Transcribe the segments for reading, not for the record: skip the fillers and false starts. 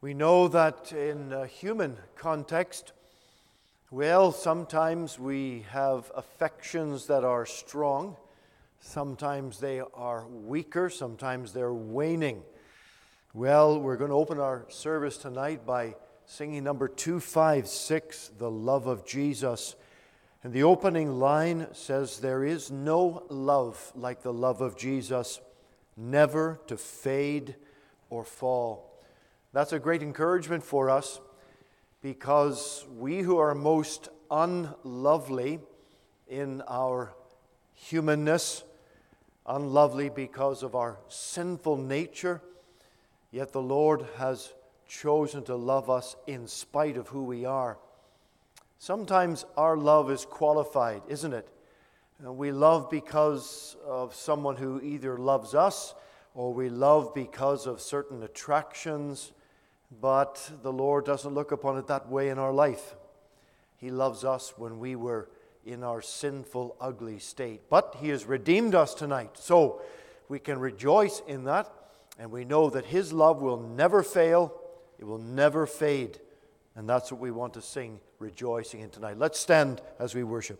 We know that in a human context, well, sometimes we have affections that are strong, sometimes they are weaker, sometimes they're waning. Well, we're going to open our service tonight by singing number 256, The Love of Jesus. And the opening line says, "There is no love like the love of Jesus, never to fade or fall." That's a great encouragement for us, because we who are most unlovely in our humanness, unlovely because of our sinful nature, yet the Lord has chosen to love us in spite of who we are. Sometimes our love is qualified, isn't it? We love because of someone who either loves us or we love because of certain attractions, but the Lord doesn't look upon it that way in our life. He loves us when we were in our sinful, ugly state. But He has redeemed us tonight, so we can rejoice in that, and we know that His love will never fail, it will never fade, and that's what we want to sing, rejoicing in tonight. Let's stand as we worship.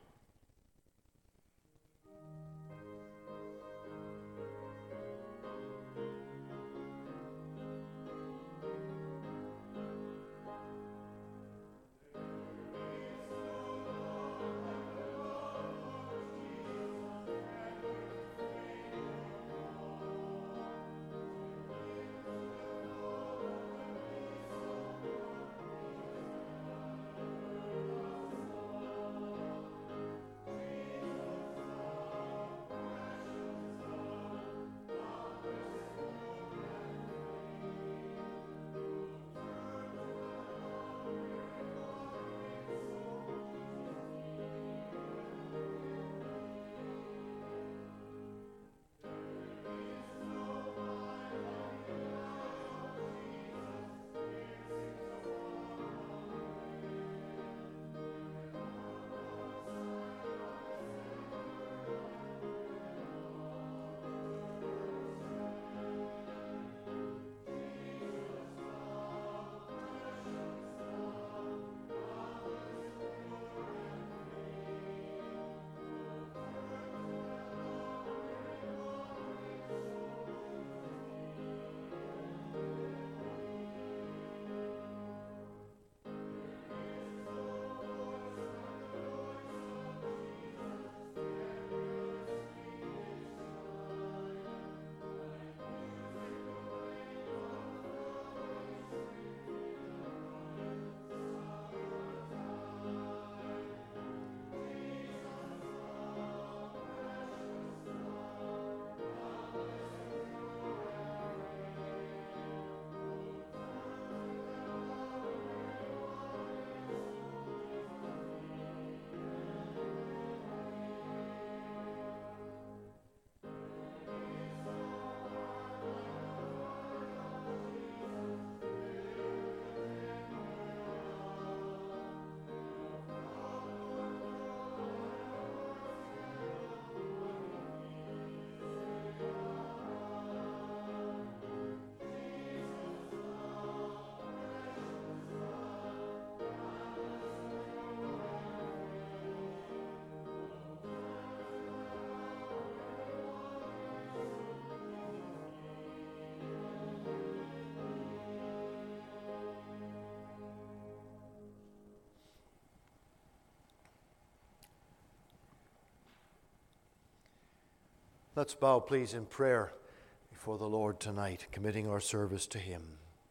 Let's bow, please, in prayer before the Lord tonight, committing our service to Him.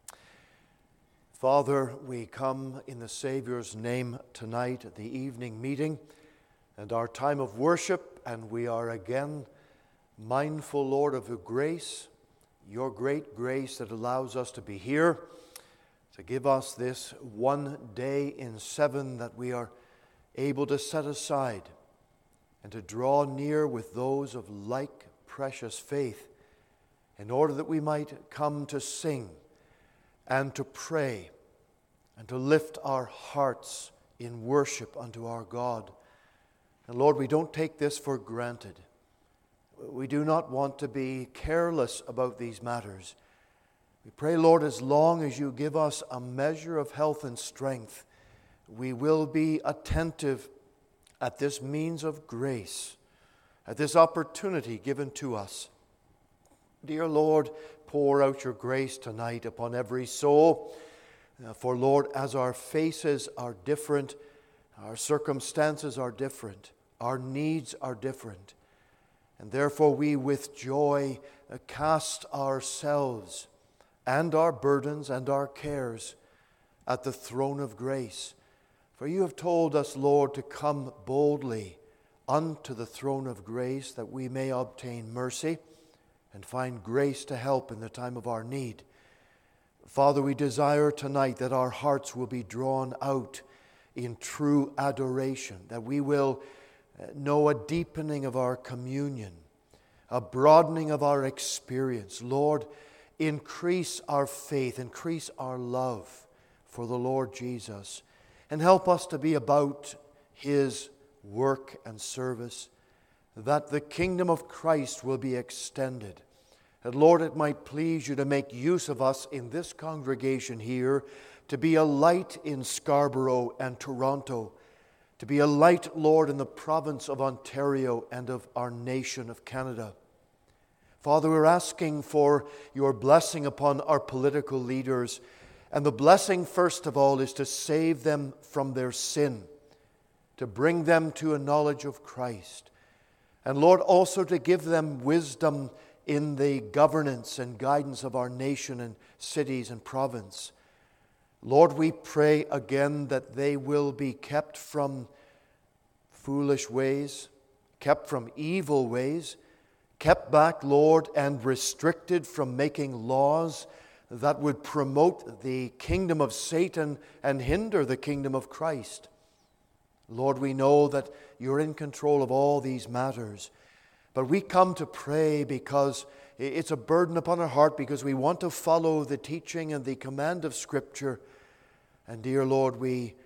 Father, we come in the Savior's name tonight at the evening meeting and our time of worship, and we are again mindful, Lord, of your great grace that allows us to be here, to give us this one day in 7 that we are able to set aside and to draw near with those of like precious faith, in order that we might come to sing and to pray and to lift our hearts in worship unto our God. And Lord, we don't take this for granted. We do not want to be careless about these matters, We pray, Lord, as long as you give us a measure of health and strength, we will be attentive at this means of grace, at this opportunity given to us. Dear Lord, pour out your grace tonight upon every soul. For Lord, as our faces are different, our circumstances are different, our needs are different, and therefore we with joy cast ourselves and our burdens and our cares at the throne of grace. For you have told us, Lord, to come boldly unto the throne of grace that we may obtain mercy and find grace to help in the time of our need. Father, we desire tonight that our hearts will be drawn out in true adoration, that we will know a deepening of our communion, a broadening of our experience. Lord, increase our faith, increase our love for the Lord Jesus, and help us to be about His work and service, that the kingdom of Christ will be extended. And Lord, it might please you to make use of us in this congregation here to be a light in Scarborough and Toronto, to be a light, Lord, in the province of Ontario and of our nation of Canada. Father, we're asking for your blessing upon our political leaders. And the blessing, first of all, is to save them from their sin, to bring them to a knowledge of Christ. And Lord, also to give them wisdom in the governance and guidance of our nation and cities and province. Lord, we pray again that they will be kept from foolish ways, kept from evil ways, kept back, Lord, and restricted from making laws that would promote the kingdom of Satan and hinder the kingdom of Christ. Lord, we know that you're in control of all these matters, but we come to pray because it's a burden upon our heart, because we want to follow the teaching and the command of Scripture. And dear Lord, we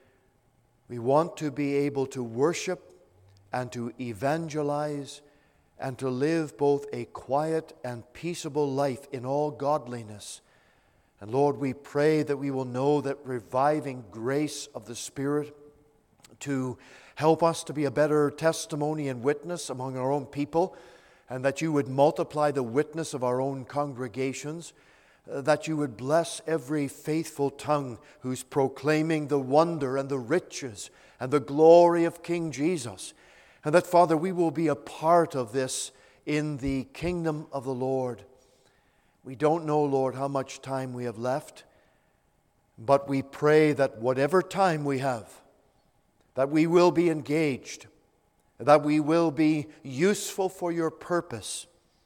want to be able to worship and to evangelize and to live both a quiet and peaceable life in all godliness. And Lord, we pray that we will know that reviving grace of the Spirit to help us to be a better testimony and witness among our own people, and that you would multiply the witness of our own congregations, that you would bless every faithful tongue who's proclaiming the wonder and the riches and the glory of King Jesus, and that, Father, we will be a part of this in the kingdom of the Lord. We don't know, Lord, how much time we have left, but we pray that whatever time we have, that we will be engaged, that we will be useful for your purpose.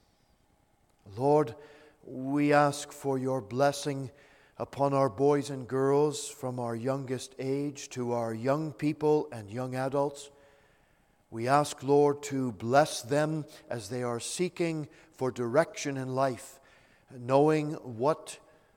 Lord, we ask for your blessing upon our boys and girls from our youngest age to our young people and young adults. We ask, Lord, to bless them as they are seeking for direction in life, knowing what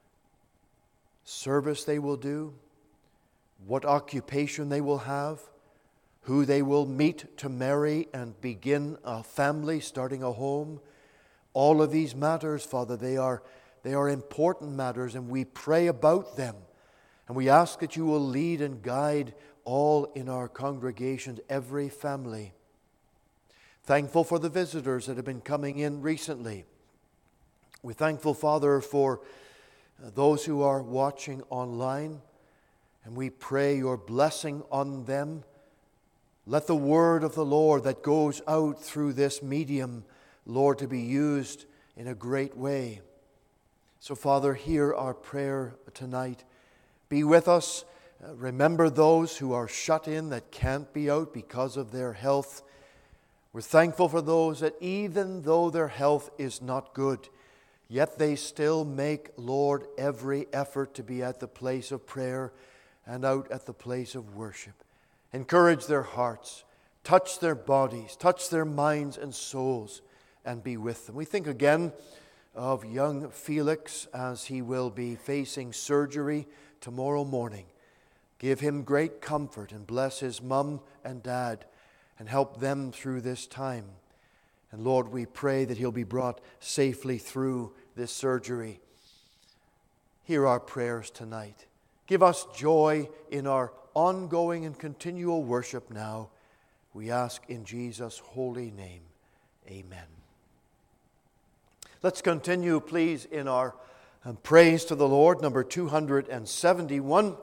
service they will do, what occupation they will have, who they will meet to marry and begin a family, starting a home. All of these matters, Father, they are important matters, and we pray about them. And we ask that you will lead and guide all in our congregations, every family. Thankful for the visitors that have been coming in recently. We're thankful, Father, for those who are watching online, and we pray your blessing on them. Let the word of the Lord that goes out through this medium, Lord, to be used in a great way. So, Father, hear our prayer tonight. Be with us. Remember those who are shut in that can't be out because of their health. We're thankful for those that even though their health is not good, yet they still make, Lord, every effort to be at the place of prayer and out at the place of worship. Encourage their hearts, touch their bodies, touch their minds and souls, and be with them. We think again of young Felix as he will be facing surgery tomorrow morning. Give him great comfort and bless his mom and dad and help them through this time. And Lord, we pray that he'll be brought safely through this surgery. hear our prayers tonight. Give us joy in our ongoing and continual worship now. We ask in Jesus' holy name. Amen. Let's continue, please, in our praise to the Lord, number 271.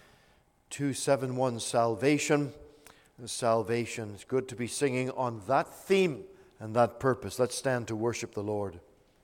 271, Salvation. Salvation. It's good to be singing on that theme and that purpose. Let's stand to worship the Lord.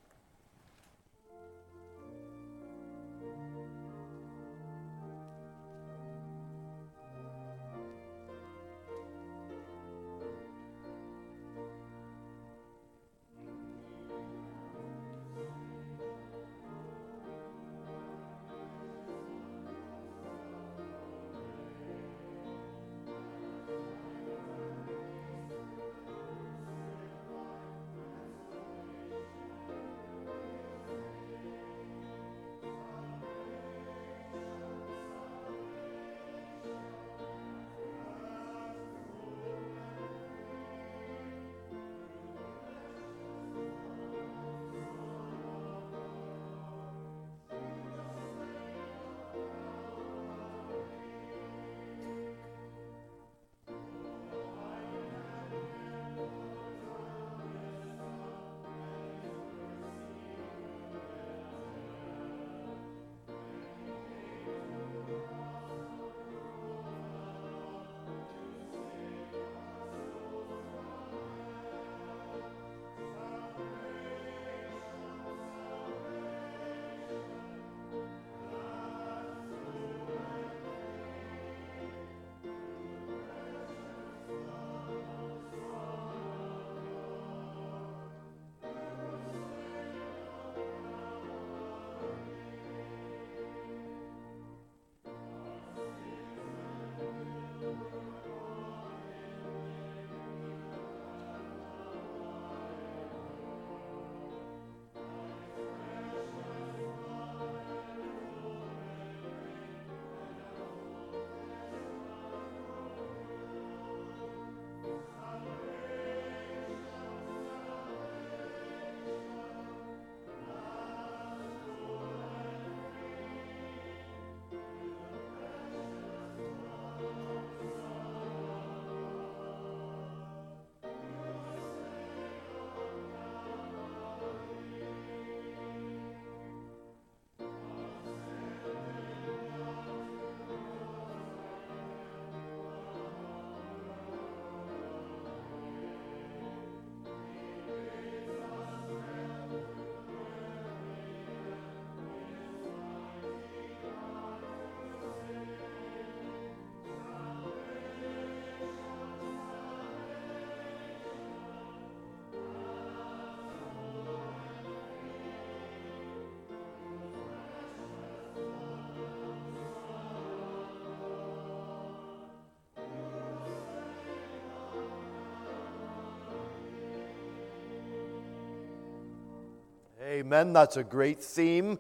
Amen. That's a great theme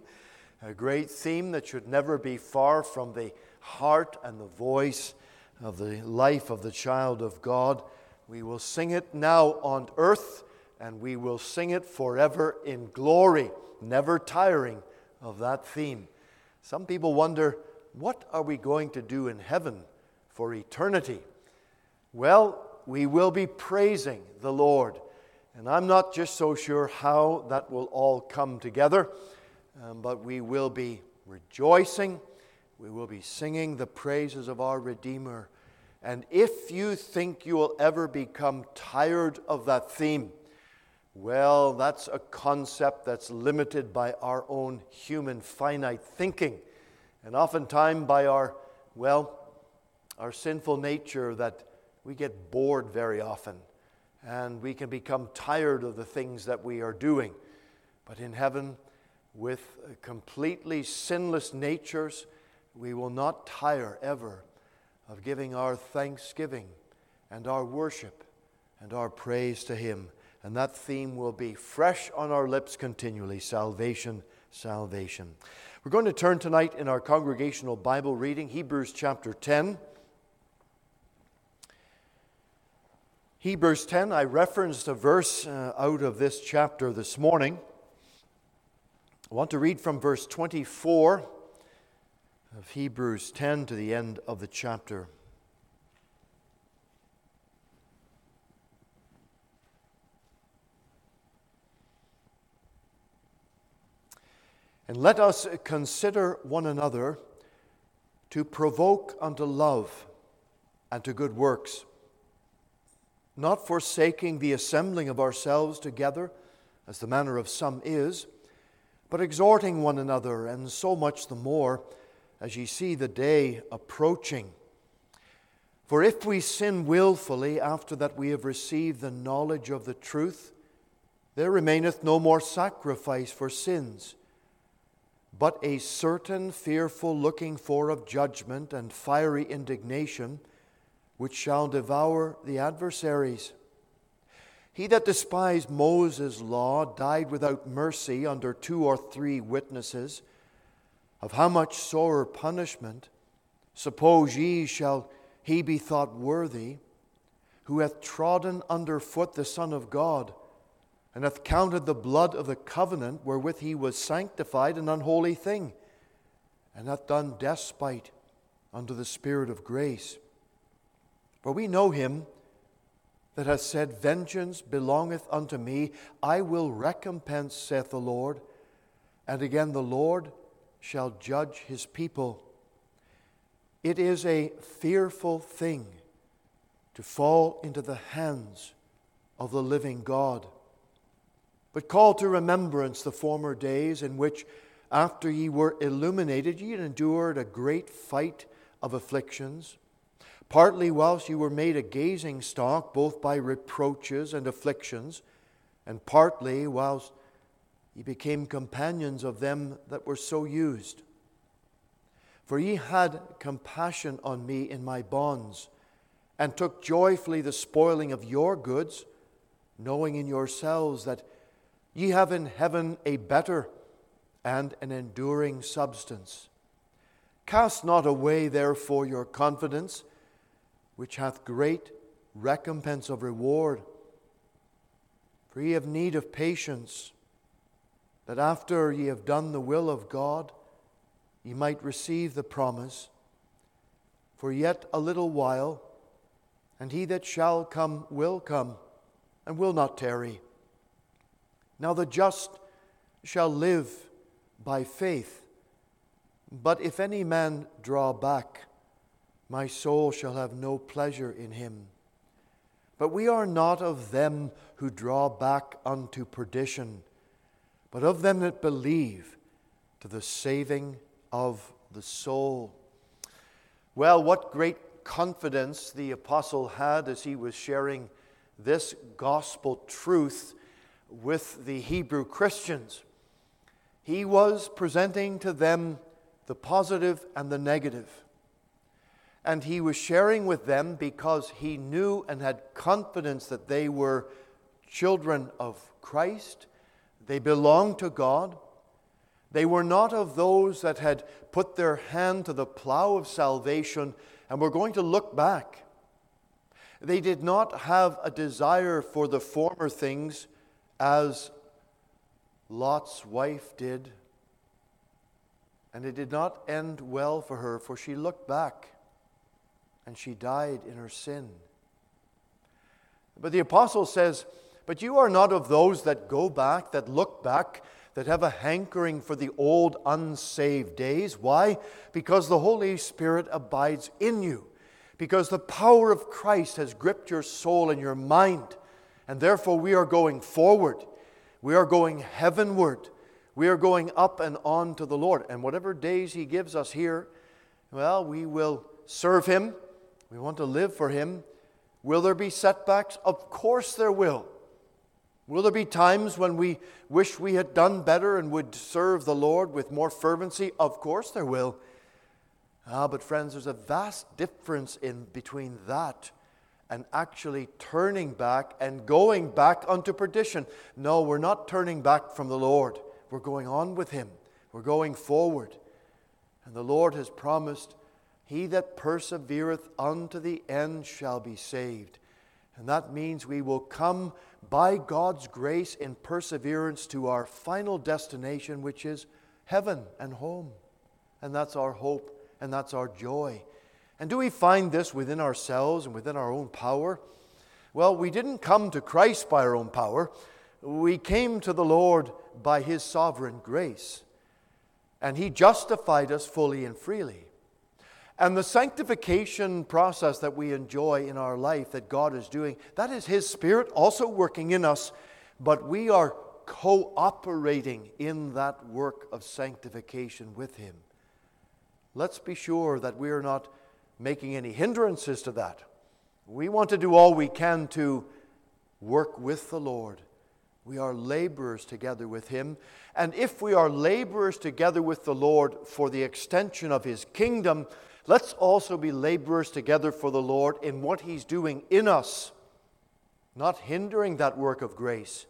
that should never be far from the heart and the voice of the life of the child of God. We will sing it now on earth, and we will sing it forever in glory, never tiring of that theme. Some people wonder, what are we going to do in heaven for eternity? Well, we will be praising the Lord. And I'm not just so sure how that will all come together, but we will be rejoicing. We will be singing the praises of our Redeemer. And if you think you will ever become tired of that theme, well, that's a concept that's limited by our own human finite thinking. And oftentimes by our sinful nature, that we get bored very often. And we can become tired of the things that we are doing. But in heaven, with completely sinless natures, we will not tire ever of giving our thanksgiving and our worship and our praise to Him. And that theme will be fresh on our lips continually. Salvation, salvation. We're going to turn tonight in our congregational Bible reading, Hebrews chapter 10. Hebrews 10, I referenced a verse out of this chapter this morning. I want to read from verse 24 of Hebrews 10 to the end of the chapter. And let us consider one another to provoke unto love and to good works, not forsaking the assembling of ourselves together, as the manner of some is, but exhorting one another, and so much the more, as ye see the day approaching. For if we sin wilfully after that we have received the knowledge of the truth, there remaineth no more sacrifice for sins, but a certain fearful looking for of judgment and fiery indignation, which shall devour the adversaries. He that despised Moses' law died without mercy under 2 or 3 witnesses. Of how much sorer punishment, suppose ye, shall he be thought worthy, who hath trodden under foot the Son of God, and hath counted the blood of the covenant wherewith he was sanctified an unholy thing, and hath done despite unto the Spirit of grace. For we know him that hath said, Vengeance belongeth unto me, I will recompense, saith the Lord. And again, the Lord shall judge his people. It is a fearful thing to fall into the hands of the living God. But call to remembrance the former days in which, after ye were illuminated, ye endured a great fight of afflictions, partly whilst ye were made a gazing stock, both by reproaches and afflictions, and partly whilst ye became companions of them that were so used. For ye had compassion on me in my bonds, and took joyfully the spoiling of your goods, knowing in yourselves that ye have in heaven a better and an enduring substance. Cast not away therefore your confidence, which hath great recompense of reward. For ye have need of patience, that after ye have done the will of God, ye might receive the promise. For yet a little while, and he that shall come, and will not tarry. Now the just shall live by faith. But if any man draw back, my soul shall have no pleasure in him. But we are not of them who draw back unto perdition, but of them that believe to the saving of the soul. Well, what great confidence the apostle had as he was sharing this gospel truth with the Hebrew Christians. He was presenting to them the positive and the negative. And he was sharing with them because he knew and had confidence that they were children of Christ. They belonged to God. They were not of those that had put their hand to the plow of salvation and were going to look back. They did not have a desire for the former things as Lot's wife did. And it did not end well for her, for she looked back and she died in her sin. But the apostle says, but you are not of those that go back, that look back, that have a hankering for the old unsaved days. Why? Because the Holy Spirit abides in you. Because the power of Christ has gripped your soul and your mind. And therefore we are going forward. We are going heavenward. We are going up and on to the Lord. And whatever days He gives us here, well, we will serve Him. We want to live for Him. Will there be setbacks? Of course there will. Will there be times when we wish we had done better and would serve the Lord with more fervency? Of course there will. But friends, there's a vast difference between that and actually turning back and going back unto perdition. No, we're not turning back from the Lord. We're going on with Him. We're going forward. And the Lord has promised, he that persevereth unto the end shall be saved. And that means we will come by God's grace in perseverance to our final destination, which is heaven and home. And that's our hope, and that's our joy. And do we find this within ourselves and within our own power? Well, we didn't come to Christ by our own power. We came to the Lord by His sovereign grace. And He justified us fully and freely. And the sanctification process that we enjoy in our life that God is doing, that is His Spirit also working in us, but we are cooperating in that work of sanctification with Him. Let's be sure that we are not making any hindrances to that. We want to do all we can to work with the Lord. We are laborers together with Him. And if we are laborers together with the Lord for the extension of His kingdom, let's also be laborers together for the Lord in what He's doing in us, not hindering that work of grace,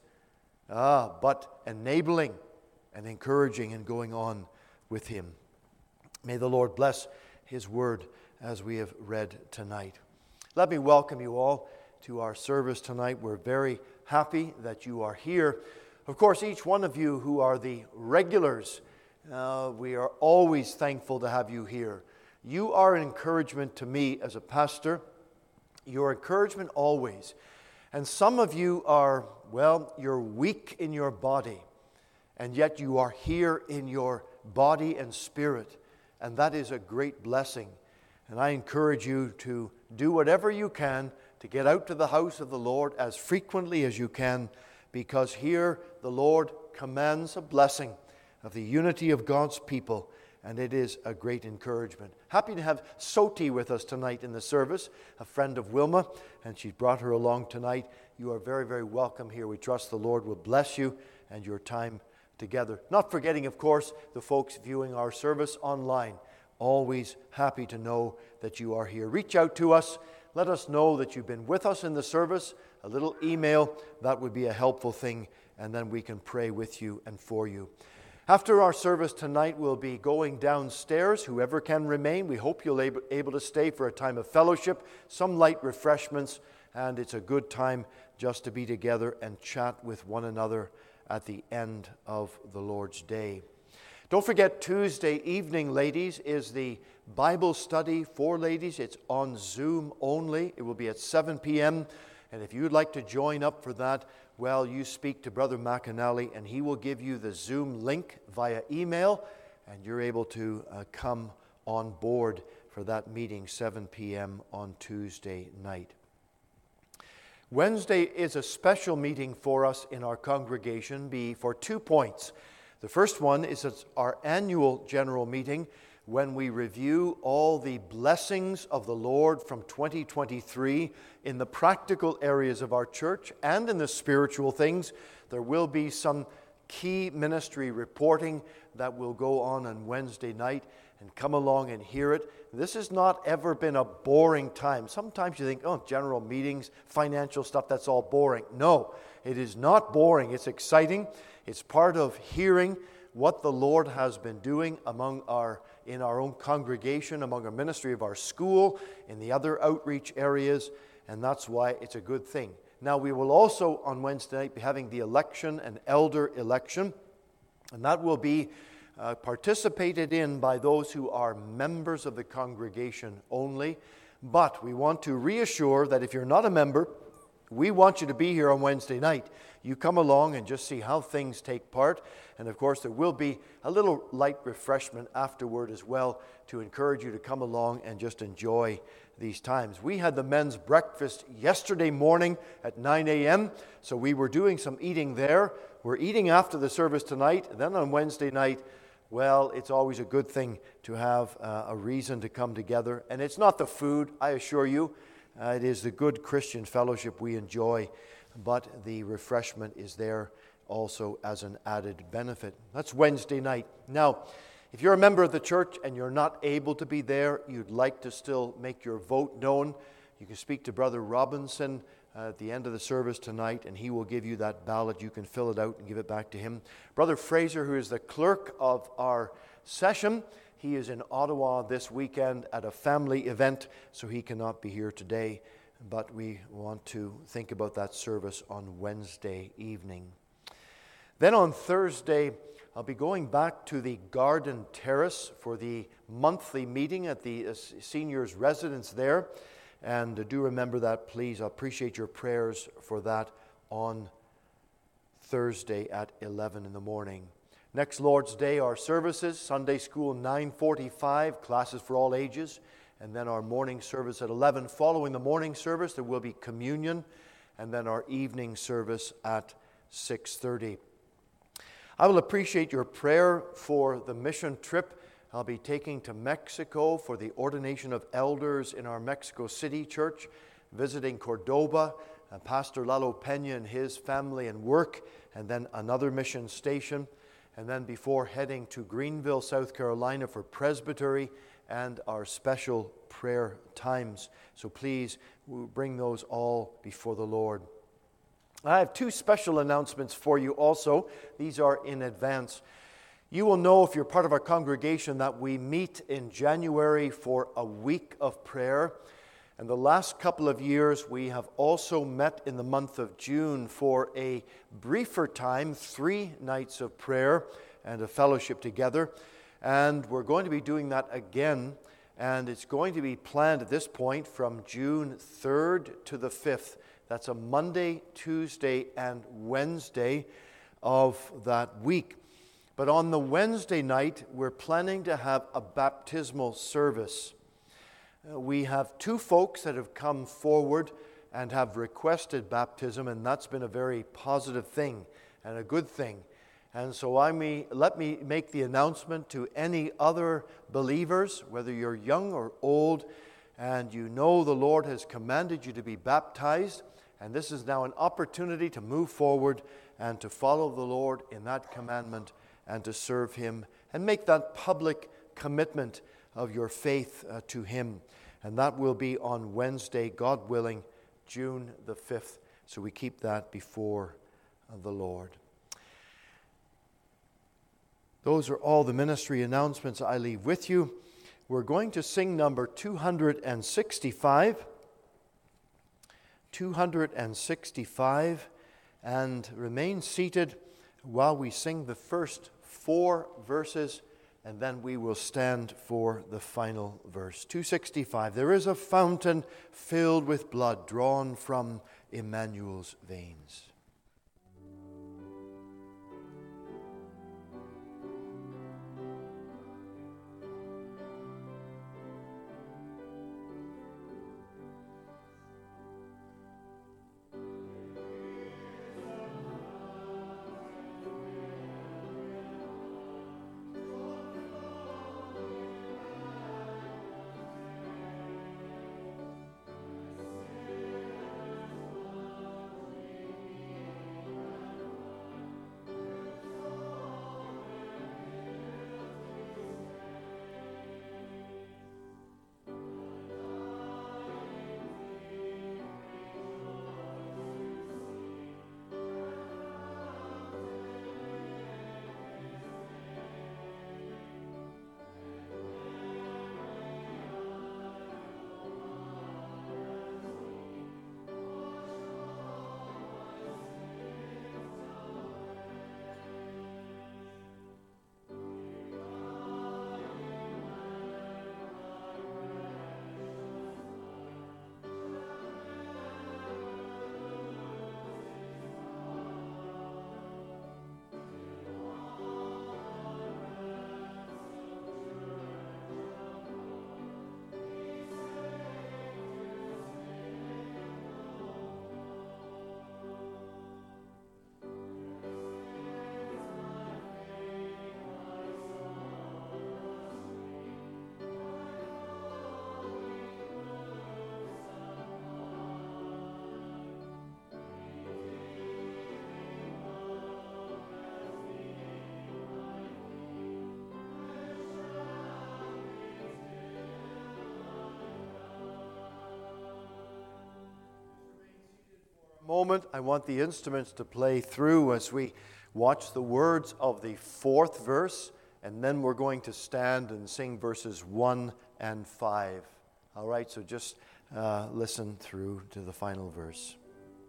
but enabling and encouraging and going on with Him. May the Lord bless His word as we have read tonight. Let me welcome you all to our service tonight. We're very happy that you are here. Of course, each one of you who are the regulars, we are always thankful to have you here. You are an encouragement to me as a pastor. Your encouragement always. And some of you are, you're weak in your body, and yet you are here in your body and spirit, and that is a great blessing. And I encourage you to do whatever you can to get out to the house of the Lord as frequently as you can, because here the Lord commands a blessing of the unity of God's people, and it is a great encouragement. Happy to have Soti with us tonight in the service, a friend of Wilma, and she's brought her along tonight. You are very, very welcome here. We trust the Lord will bless you and your time together. Not forgetting, of course, the folks viewing our service online. Always happy to know that you are here. Reach out to us. Let us know that you've been with us in the service. A little email, that would be a helpful thing, and then we can pray with you and for you. After our service tonight, we'll be going downstairs. Whoever can remain, we hope you'll be able to stay for a time of fellowship, some light refreshments, and it's a good time just to be together and chat with one another at the end of the Lord's day. Don't forget, Tuesday evening, ladies, is the Bible study for ladies. It's on Zoom only. It will be at 7 p.m. And if you'd like to join up for that, you speak to Brother McAnally, and he will give you the Zoom link via email, and you're able to come on board for that meeting, 7 p.m. on Tuesday night. Wednesday is a special meeting for us in our congregation for 2 points. The first one is our annual general meeting when we review all the blessings of the Lord from 2023 in the practical areas of our church and in the spiritual things. There will be some key ministry reporting that will go on Wednesday night, and come along and hear it. This has not ever been a boring time. Sometimes you think, general meetings, financial stuff, that's all boring. No, it is not boring. It's exciting. It's part of hearing what the Lord has been doing in our own congregation, among our ministry of our school, in the other outreach areas, and that's why it's a good thing. Now, we will also on Wednesday night be having the election, an elder election, and that will be participated in by those who are members of the congregation only. But we want to reassure that if you're not a member, we want you to be here on Wednesday night. You come along and just see how things take part. And of course, there will be a little light refreshment afterward as well to encourage you to come along and just enjoy these times. We had the men's breakfast yesterday morning at 9 a.m., so we were doing some eating there. We're eating after the service tonight. And then on Wednesday night, it's always a good thing to have a reason to come together. And it's not the food, I assure you. It is the good Christian fellowship we enjoy, but the refreshment is there also as an added benefit. That's Wednesday night. Now, if you're a member of the church and you're not able to be there, you'd like to still make your vote known, you can speak to Brother Robinson at the end of the service tonight, and he will give you that ballot. You can fill it out and give it back to him. Brother Fraser, who is the clerk of our session, he is in Ottawa this weekend at a family event, so he cannot be here today. but we want to think about that service on Wednesday evening. Then on Thursday, I'll be going back to the Garden Terrace for the monthly meeting at the seniors' residence there. And do remember that, please. I appreciate your prayers for that on Thursday at 11 in the morning. Next Lord's Day, our services, Sunday school 9:45, classes for all ages, and then our morning service at 11. Following the morning service, there will be communion, and then our evening service at 6:30. I will appreciate your prayer for the mission trip I'll be taking to Mexico for the ordination of elders in our Mexico City church, visiting Cordoba, and Pastor Lalo Pena and his family and work, and then another mission station, and then before heading to Greenville, South Carolina for presbytery and our special prayer times. So please bring those all before the Lord. I have two special announcements for you also. These are in advance. You will know, if you're part of our congregation, that we meet in January for a week of prayer. And the last couple of years, we have also met in the month of June for a briefer time, 3 nights of prayer and a fellowship together. And we're going to be doing that again. And it's going to be planned at this point from June 3rd to the 5th. That's a Monday, Tuesday, and Wednesday of that week. But on the Wednesday night, we're planning to have a baptismal service. We have 2 folks that have come forward and have requested baptism, and that's been a very positive thing and a good thing. And so let me make the announcement to any other believers, whether you're young or old, and you know the Lord has commanded you to be baptized, and this is now an opportunity to move forward and to follow the Lord in that commandment and to serve Him and make that public commitment of your faith to Him. And that will be on Wednesday, God willing, June the 5th. So we keep that before the Lord. Those are all the ministry announcements I leave with you. We're going to sing number 265. 265, and remain seated while we sing the first 4 verses, and then we will stand for the final verse. 265. There is a fountain filled with blood drawn from Emmanuel's veins. Moment, I want the instruments to play through as we watch the words of the 4th verse, and then we're going to stand and sing verses 1 and 5. All right, so just listen through to the final verse.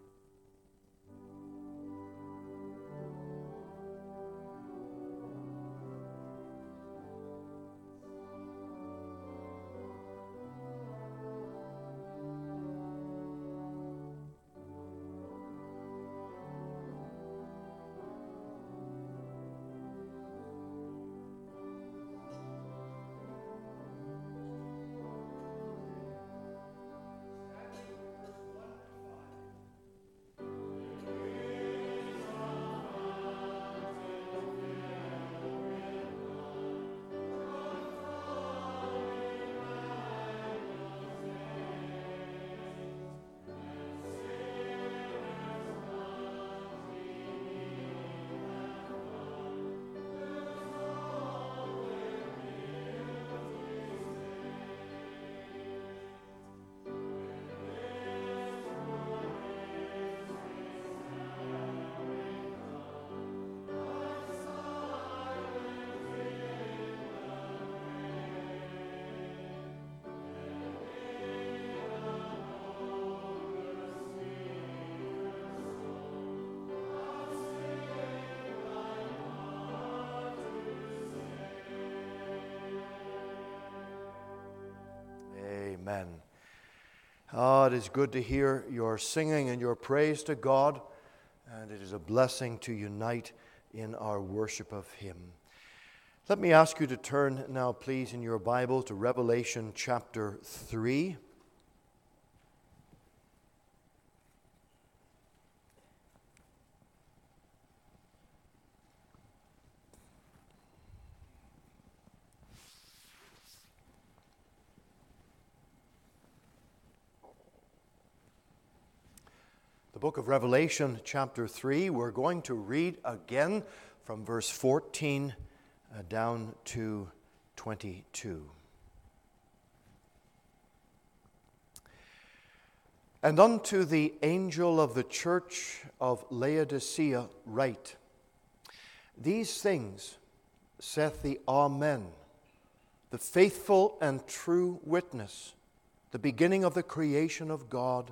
Amen. It is good to hear your singing and your praise to God, and it is a blessing to unite in our worship of Him. Let me ask you to turn now, please, in your Bible to Revelation chapter 3. The book of Revelation, chapter 3, we're going to read again from verse 14 down to 22. And unto the angel of the church of Laodicea write, These things saith the Amen, the faithful and true witness, the beginning of the creation of God.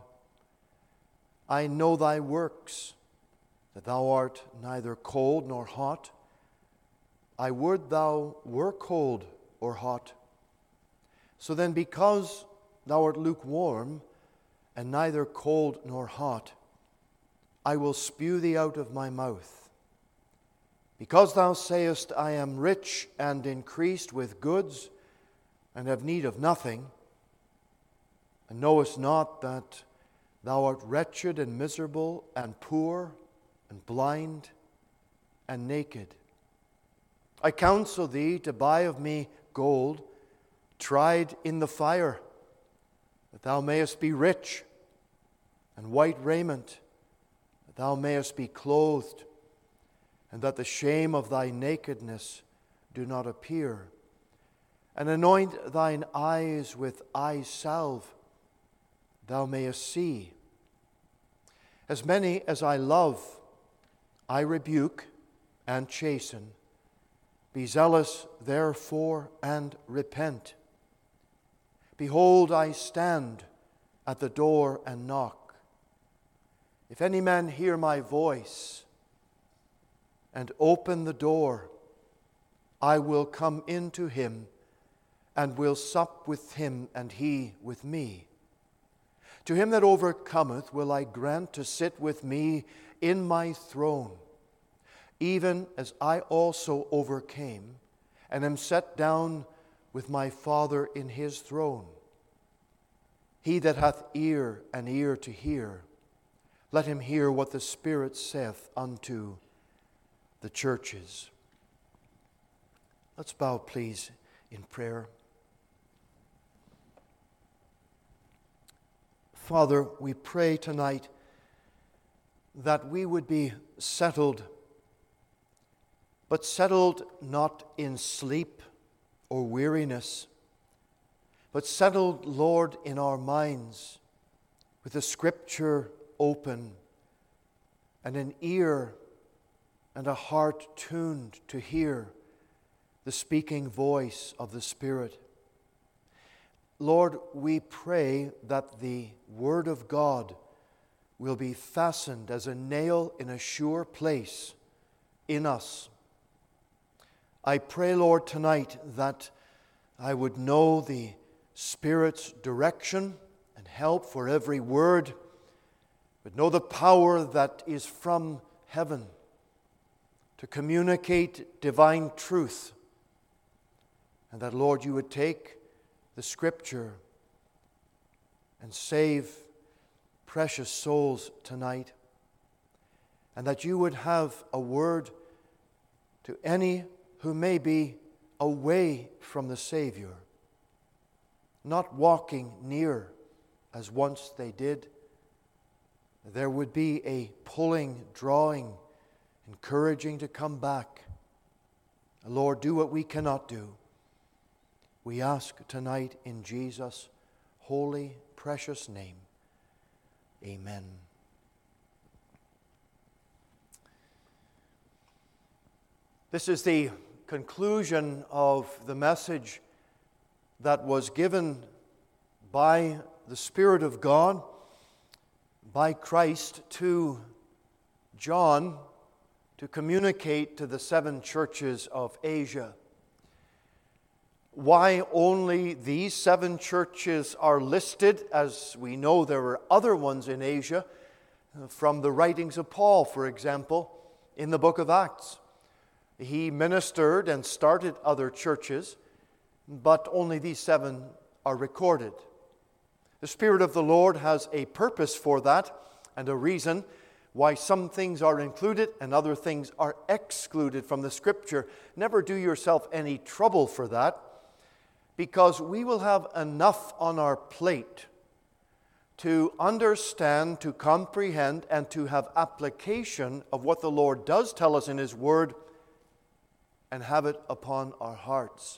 I know thy works, that thou art neither cold nor hot. I would thou were cold or hot. So then, because thou art lukewarm, and neither cold nor hot, I will spew thee out of my mouth. Because thou sayest, I am rich and increased with goods, and have need of nothing, and knowest not that thou art wretched and miserable and poor and blind and naked. I counsel thee to buy of me gold, tried in the fire, that thou mayest be rich, and white raiment, that thou mayest be clothed, and that the shame of thy nakedness do not appear. And anoint thine eyes with eye salve, thou mayest see. As many as I love, I rebuke and chasten. Be zealous, therefore, and repent. Behold, I stand at the door and knock. If any man hear my voice and open the door, I will come into him and will sup with him, and he with me. To him that overcometh will I grant to sit with me in my throne, even as I also overcame, and am set down with my Father in his throne. He that hath ear, an ear to hear, let him hear what the Spirit saith unto the churches. Let's bow, please, in prayer. Father, we pray tonight that we would be settled, but settled not in sleep or weariness, but settled, Lord, in our minds, with the Scripture open and an ear and a heart tuned to hear the speaking voice of the Spirit. Lord, we pray that the Word of God will be fastened as a nail in a sure place in us. I pray, Lord, tonight that I would know the Spirit's direction and help for every word, but know the power that is from heaven to communicate divine truth. And that, Lord, you would take the Scripture and save precious souls tonight. And that you would have a word to any who may be away from the Savior, not walking near as once they did. There would be a pulling, drawing, encouraging to come back. Lord, do what we cannot do. We ask tonight in Jesus' holy, precious name. Amen. This is the conclusion of the message that was given by the Spirit of God, by Christ, to John to communicate to the 7 churches of Asia. Why only these 7 churches are listed? As we know, there were other ones in Asia, from the writings of Paul, for example, in the book of Acts. He ministered and started other churches, but only these 7 are recorded. The Spirit of the Lord has a purpose for that and a reason why some things are included and other things are excluded from the Scripture. Never do yourself any trouble for that, because we will have enough on our plate to understand, to comprehend, and to have application of what the Lord does tell us in His Word and have it upon our hearts.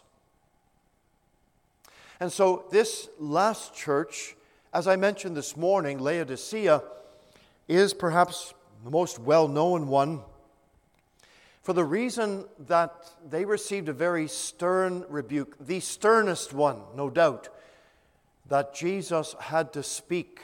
And so this last church, as I mentioned this morning, Laodicea, is perhaps the most well-known one for the reason that they received a very stern rebuke, the sternest one, no doubt, that Jesus had to speak.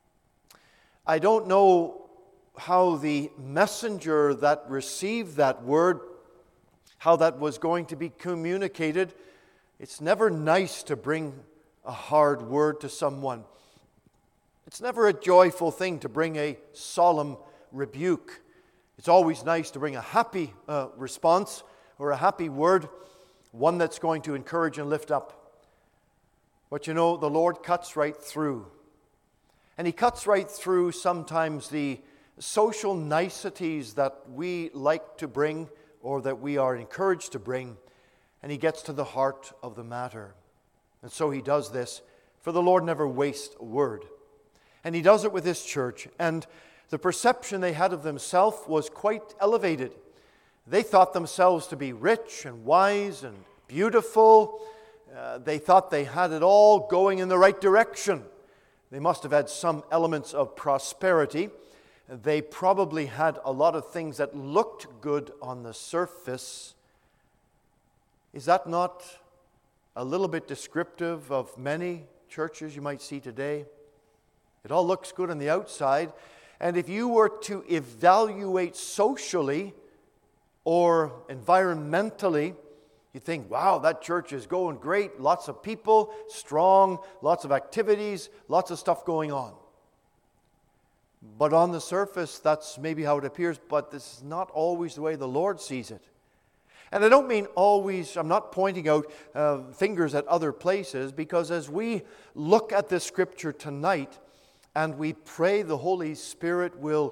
I don't know how the messenger that received that word, how that was going to be communicated. It's never nice to bring a hard word to someone. It's never a joyful thing to bring a solemn rebuke. It's always nice to bring a happy response or a happy word, one that's going to encourage and lift up. But you know, the Lord cuts right through. And He cuts right through sometimes the social niceties that we like to bring or that we are encouraged to bring, and He gets to the heart of the matter. And so He does this, for the Lord never wastes a word. And He does it with this church. And the perception they had of themselves was quite elevated. They thought themselves to be rich and wise and beautiful. They thought they had it all going in the right direction. They must have had some elements of prosperity. They probably had a lot of things that looked good on the surface. Is that not a little bit descriptive of many churches you might see today? It all looks good on the outside. And if you were to evaluate socially or environmentally, you think, wow, that church is going great. Lots of people, strong, lots of activities, lots of stuff going on. But on the surface, that's maybe how it appears, but this is not always the way the Lord sees it. And I don't mean always, I'm not pointing out fingers at other places, because as we look at this Scripture tonight, and we pray the Holy Spirit will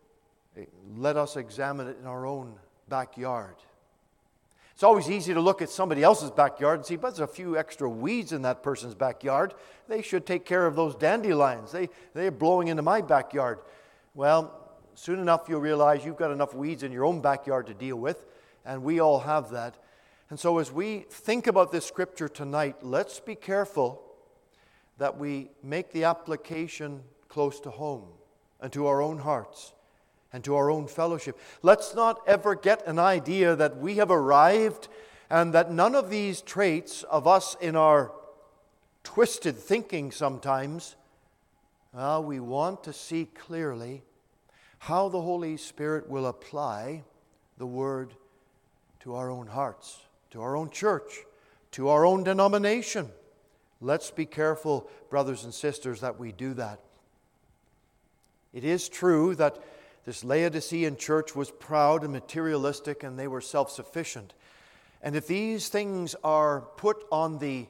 let us examine it in our own backyard. It's always easy to look at somebody else's backyard and see, but there's a few extra weeds in that person's backyard. They should take care of those dandelions. They're blowing into my backyard. Well, soon enough you'll realize you've got enough weeds in your own backyard to deal with, and we all have that. And so as we think about this Scripture tonight, let's be careful that we make the application close to home and to our own hearts and to our own fellowship. Let's not ever get an idea that we have arrived and that none of these traits of us in our twisted thinking sometimes. We want to see clearly how the Holy Spirit will apply the Word to our own hearts, to our own church, to our own denomination. Let's be careful, brothers and sisters, that we do that. It is true that this Laodicean church was proud and materialistic, and they were self-sufficient. And if these things are put on the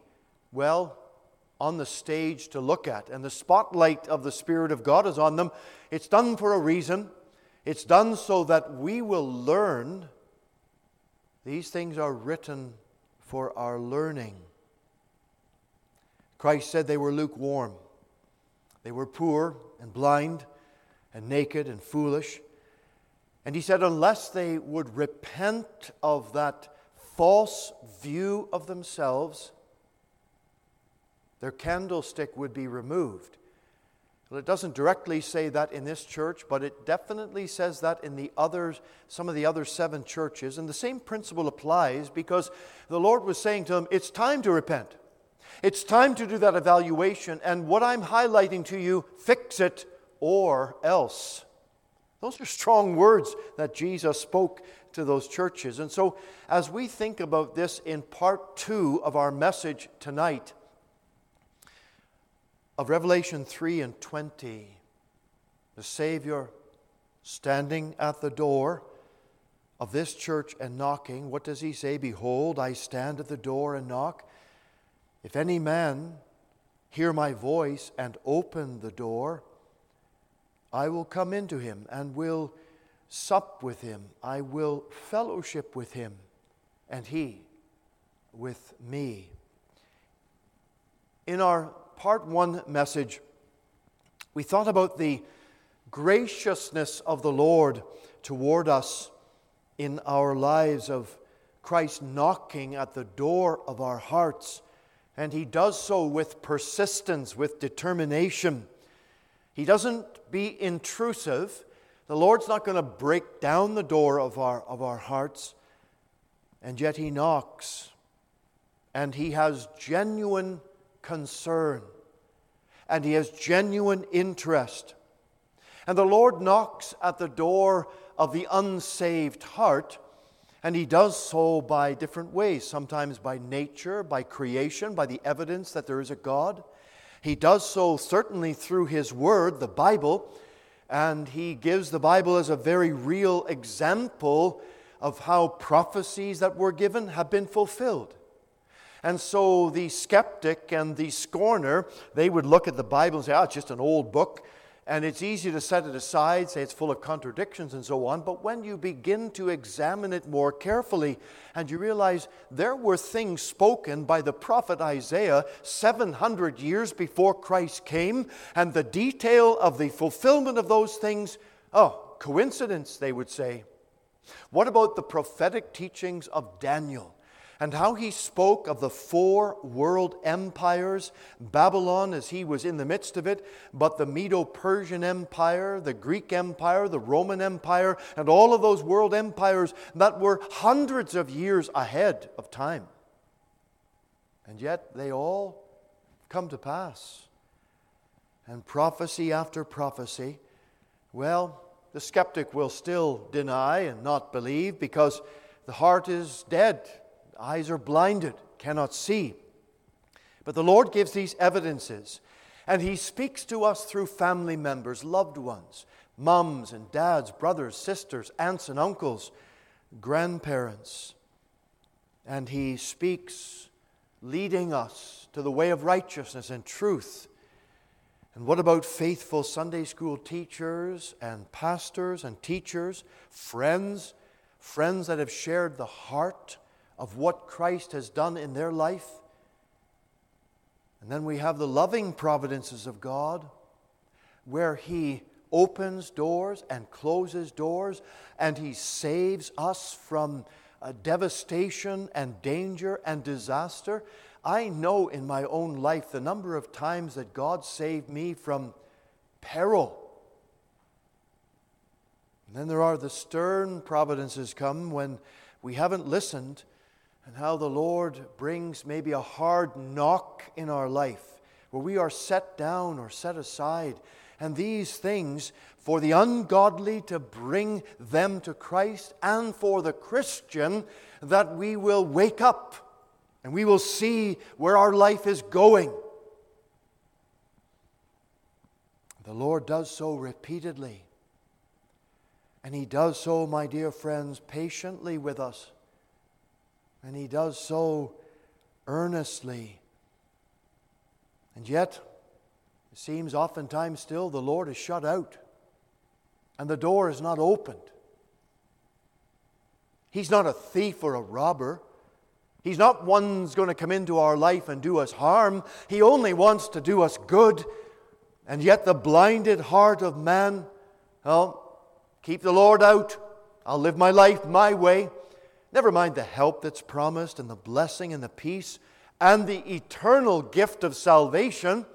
stage to look at, and the spotlight of the Spirit of God is on them, it's done for a reason. It's done so that we will learn. These things are written for our learning. Christ said they were lukewarm. They were poor and blind and naked and foolish. And he said unless they would repent of that false view of themselves, their candlestick would be removed. Well, it doesn't directly say that in this church, but it definitely says that in some of the other 7 churches. And the same principle applies, because the Lord was saying to them, it's time to repent. It's time to do that evaluation. And what I'm highlighting to you, fix it or else. Those are strong words that Jesus spoke to those churches. And so as we think about this in part 2 of our message tonight, of Revelation 3 and 20, the Savior standing at the door of this church and knocking, what does he say? Behold, I stand at the door and knock. If any man hear my voice and open the door, I will come into him and will sup with him. I will fellowship with him, and he with me. In our part 1 message, we thought about the graciousness of the Lord toward us in our lives, of Christ knocking at the door of our hearts. And he does so with persistence, with determination. He doesn't be intrusive. The Lord's not going to break down the door of our hearts. And yet he knocks. And he has genuine concern. And he has genuine interest. And the Lord knocks at the door of the unsaved heart. And he does so by different ways, sometimes by nature, by creation, by the evidence that there is a God. He does so certainly through his word, the Bible, and he gives the Bible as a very real example of how prophecies that were given have been fulfilled. And so the skeptic and the scorner, they would look at the Bible and say, it's just an old book. And it's easy to set it aside, say it's full of contradictions and so on. But when you begin to examine it more carefully and you realize there were things spoken by the prophet Isaiah 700 years before Christ came, and the detail of the fulfillment of those things, coincidence, they would say. What about the prophetic teachings of Daniel? And how he spoke of the 4 world empires, Babylon as he was in the midst of it, but the Medo-Persian Empire, the Greek Empire, the Roman Empire, and all of those world empires that were hundreds of years ahead of time. And yet they all come to pass. And prophecy after prophecy, the skeptic will still deny and not believe because the heart is dead. Eyes are blinded, cannot see. But the Lord gives these evidences, and he speaks to us through family members, loved ones, mums and dads, brothers, sisters, aunts and uncles, grandparents. And he speaks leading us to the way of righteousness and truth. And what about faithful Sunday school teachers and pastors and teachers, friends that have shared the heart of what Christ has done in their life? And then we have the loving providences of God, where he opens doors and closes doors, and he saves us from devastation and danger and disaster. I know in my own life the number of times that God saved me from peril. And then there are the stern providences come when we haven't listened, and how the Lord brings maybe a hard knock in our life where we are set down or set aside. And these things, for the ungodly to bring them to Christ, and for the Christian, that we will wake up and we will see where our life is going. The Lord does so repeatedly. And He does so, my dear friends, patiently with us. And He does so earnestly. And yet, it seems oftentimes still the Lord is shut out. And the door is not opened. He's not a thief or a robber. He's not one who's going to come into our life and do us harm. He only wants to do us good. And yet the blinded heart of man, well, keep the Lord out. I'll live my life my way. Never mind the help that's promised and the blessing and the peace and the eternal gift of salvation.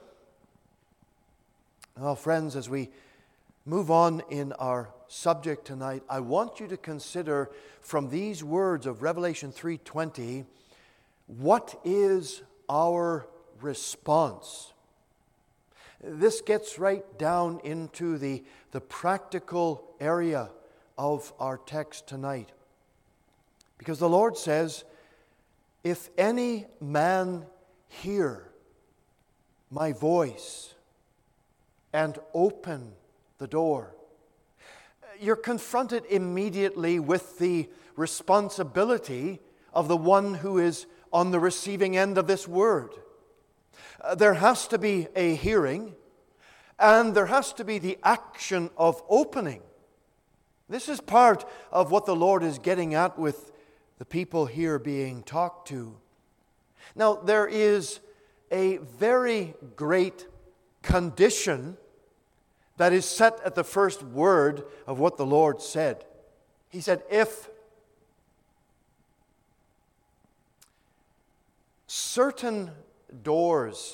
Well, friends, as we move on in our subject tonight, I want you to consider from these words of Revelation 3:20, what is our response? This gets right down into the practical area of our text tonight. Because the Lord says, if any man hear my voice and open the door, you're confronted immediately with the responsibility of the one who is on the receiving end of this word. There has to be a hearing, and there has to be the action of opening. This is part of what the Lord is getting at with the people here being talked to. Now, there is a very great condition that is set at the first word of what the Lord said. He said, if. Certain doors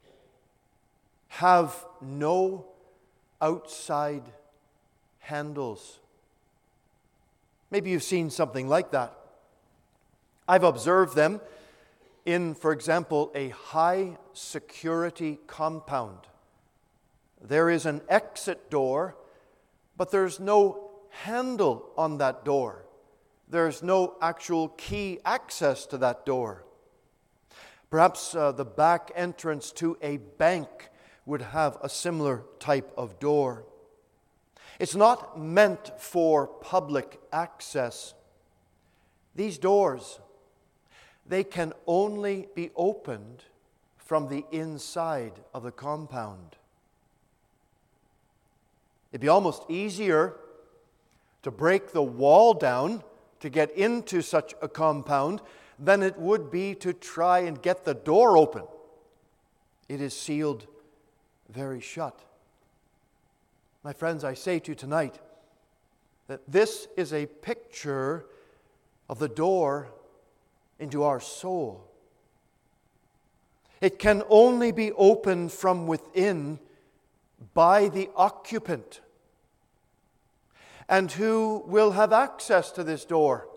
have no outside handles. Maybe you've seen something like that. I've observed them in, for example, a high security compound. There is an exit door, but there's no handle on that door. There's no actual key access to that door. Perhaps the back entrance to a bank would have a similar type of door. It's not meant for public access. These doors, they can only be opened from the inside of the compound. It'd be almost easier to break the wall down to get into such a compound than it would be to try and get the door open. It is sealed very shut. My friends, I say to you tonight that this is a picture of the door into our soul. It can only be opened from within by the occupant. And who will have access to this door?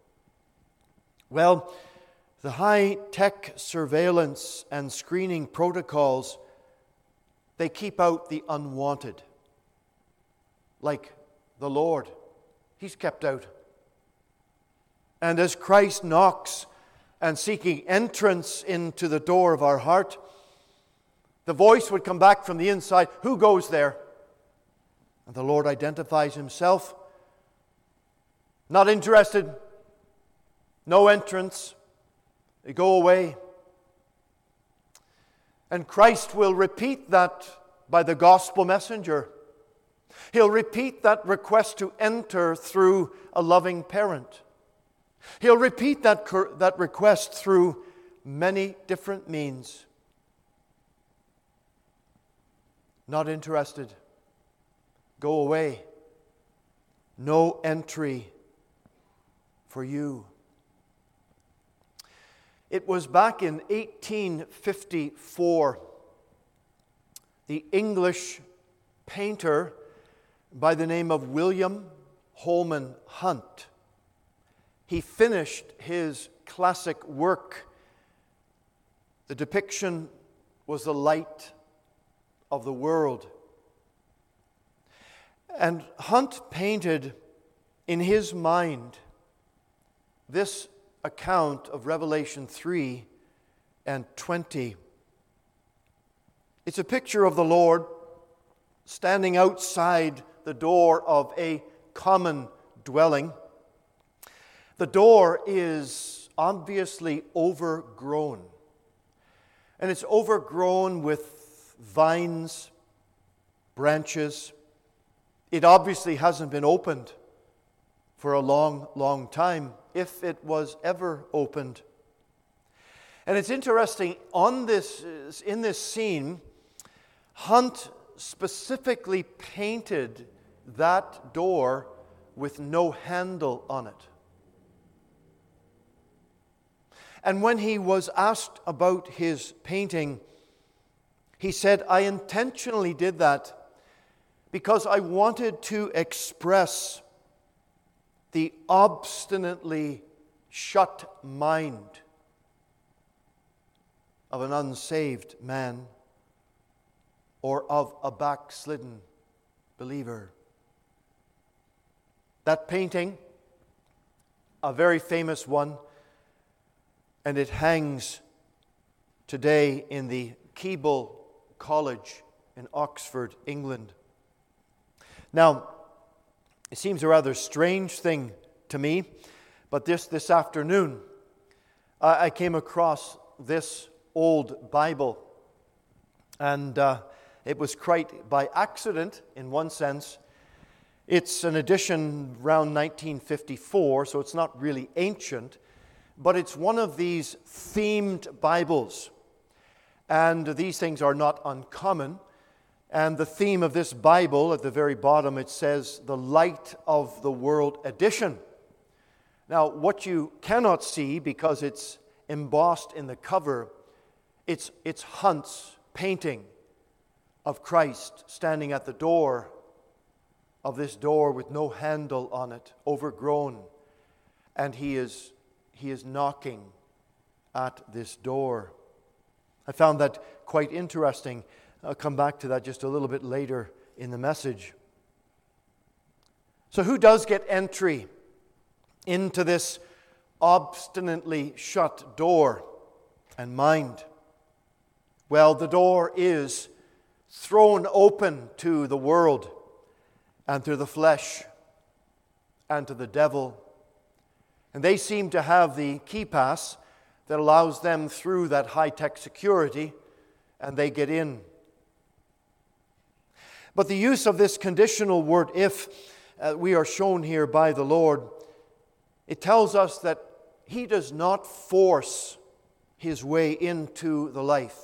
Well, the high-tech surveillance and screening protocols, they keep out the unwanted. Like the Lord, He's kept out. And as Christ knocks and seeking entrance into the door of our heart, the voice would come back from the inside, who goes there? And the Lord identifies Himself. Not interested. No entrance. They go away. And Christ will repeat that by the gospel messenger. He'll repeat that request to enter through a loving parent. He'll repeat that request through many different means. Not interested. Go away. No entry for you. It was back in 1854, the English painter by the name of William Holman Hunt. He finished his classic work. The depiction was the light of the world. And Hunt painted in his mind this account of Revelation 3 and 20. It's a picture of the Lord standing outside the door of a common dwelling. The door is obviously overgrown, and it's overgrown with vines, branches. It obviously hasn't been opened for a long, long time, if it was ever opened. And it's interesting, in this scene, Hunt specifically painted that door with no handle on it. And when he was asked about his painting, he said, "I intentionally did that because I wanted to express the obstinately shut mind of an unsaved man or of a backslidden believer." That painting, a very famous one, and it hangs today in the Keble College in Oxford, England. Now, it seems a rather strange thing to me, but this afternoon I came across this old Bible, and it was quite by accident in one sense. It's an edition around 1954, so it's not really ancient, but it's one of these themed Bibles. And these things are not uncommon. And the theme of this Bible, at the very bottom, it says, "The Light of the World Edition." Now, what you cannot see, because it's embossed in the cover, it's Hunt's painting of Christ standing at the door of this door with no handle on it, overgrown. And he is knocking at this door. I found that quite interesting. I'll come back to that just a little bit later in the message. So who does get entry into this obstinately shut door and mind? Well, the door is thrown open to the world and to the flesh and to the devil. And they seem to have the key pass that allows them through that high-tech security, and they get in. But the use of this conditional word "if" we are shown here by the Lord, it tells us that He does not force His way into the life.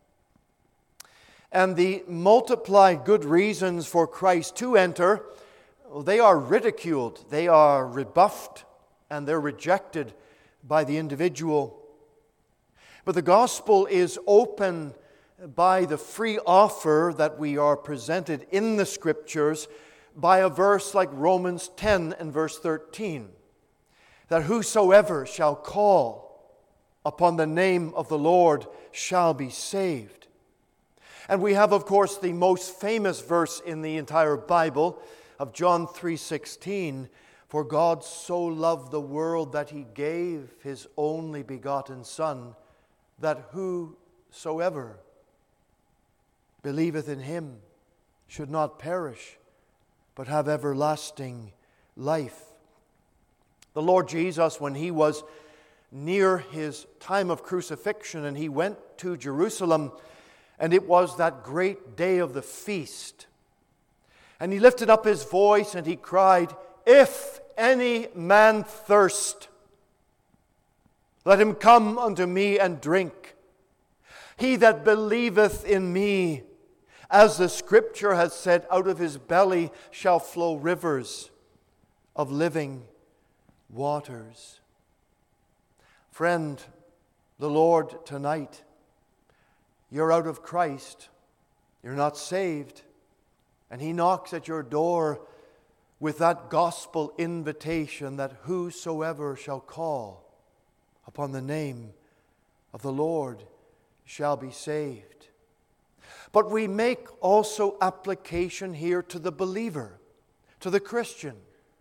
And the multiplied good reasons for Christ to enter, they are ridiculed, they are rebuffed, and they're rejected by the individual. But the gospel is open by the free offer that we are presented in the Scriptures by a verse like Romans 10 and verse 13, that whosoever shall call upon the name of the Lord shall be saved. And we have, of course, the most famous verse in the entire Bible of John 3:16, "For God so loved the world that He gave His only begotten Son, that whosoever believeth in Him should not perish, but have everlasting life." The Lord Jesus, when He was near His time of crucifixion and He went to Jerusalem, and it was that great day of the feast, and He lifted up His voice and He cried, "If any man thirst, let him come unto me and drink. He that believeth in me, as the Scripture has said, out of his belly shall flow rivers of living waters." Friend, the Lord tonight, you're out of Christ, you're not saved, and He knocks at your door with that gospel invitation that whosoever shall call upon the name of the Lord shall be saved. But we make also application here to the believer, to the Christian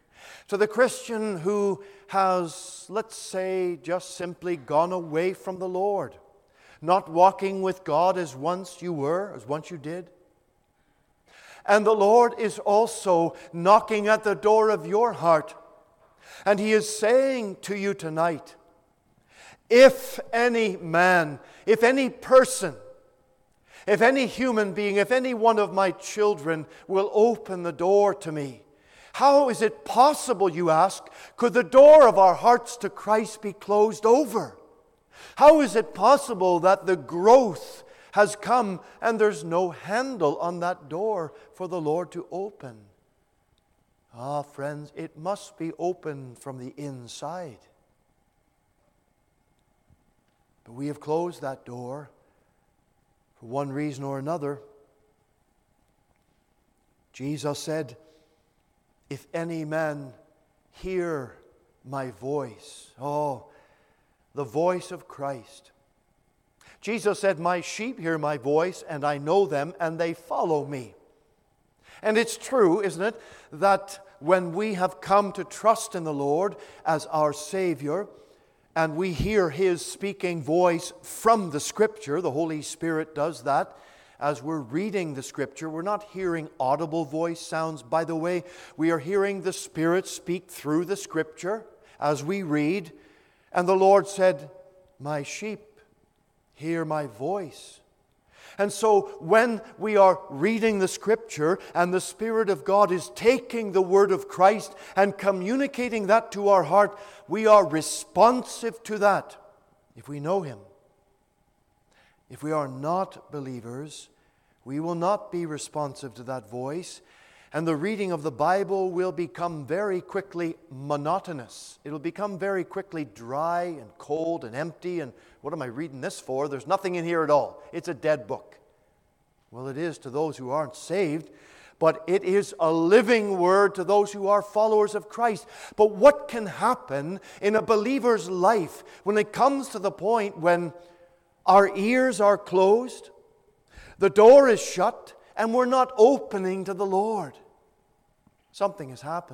who has, let's say, just simply gone away from the Lord, not walking with God as once you were, as once you did. And the Lord is also knocking at the door of your heart, and He is saying to you tonight, if any man, if any person, if any human being, if any one of my children will open the door to me, how is it possible, you ask, could the door of our hearts to Christ be closed over? How is it possible that the growth has come and there's no handle on that door for the Lord to open? Ah, friends, it must be open from the inside. But we have closed that door for one reason or another. Jesus said, if any man hear my voice, the voice of Christ. Jesus said, my sheep hear my voice, and I know them, and they follow me. And it's true, isn't it, that when we have come to trust in the Lord as our Savior, and we hear His speaking voice from the Scripture, the Holy Spirit does that. As we're reading the Scripture, we're not hearing audible voice sounds. By the way, we are hearing the Spirit speak through the Scripture as we read. And the Lord said, my sheep hear my voice. And so when we are reading the Scripture and the Spirit of God is taking the Word of Christ and communicating that to our heart, we are responsive to that if we know Him. If we are not believers, we will not be responsive to that voice, and the reading of the Bible will become very quickly monotonous. It will become very quickly dry and cold and empty, and what am I reading this for? There's nothing in here at all. It's a dead book. Well, it is to those who aren't saved, but it is a living word to those who are followers of Christ. But what can happen in a believer's life when it comes to the point when our ears are closed, the door is shut, and we're not opening to the Lord? Something has happened.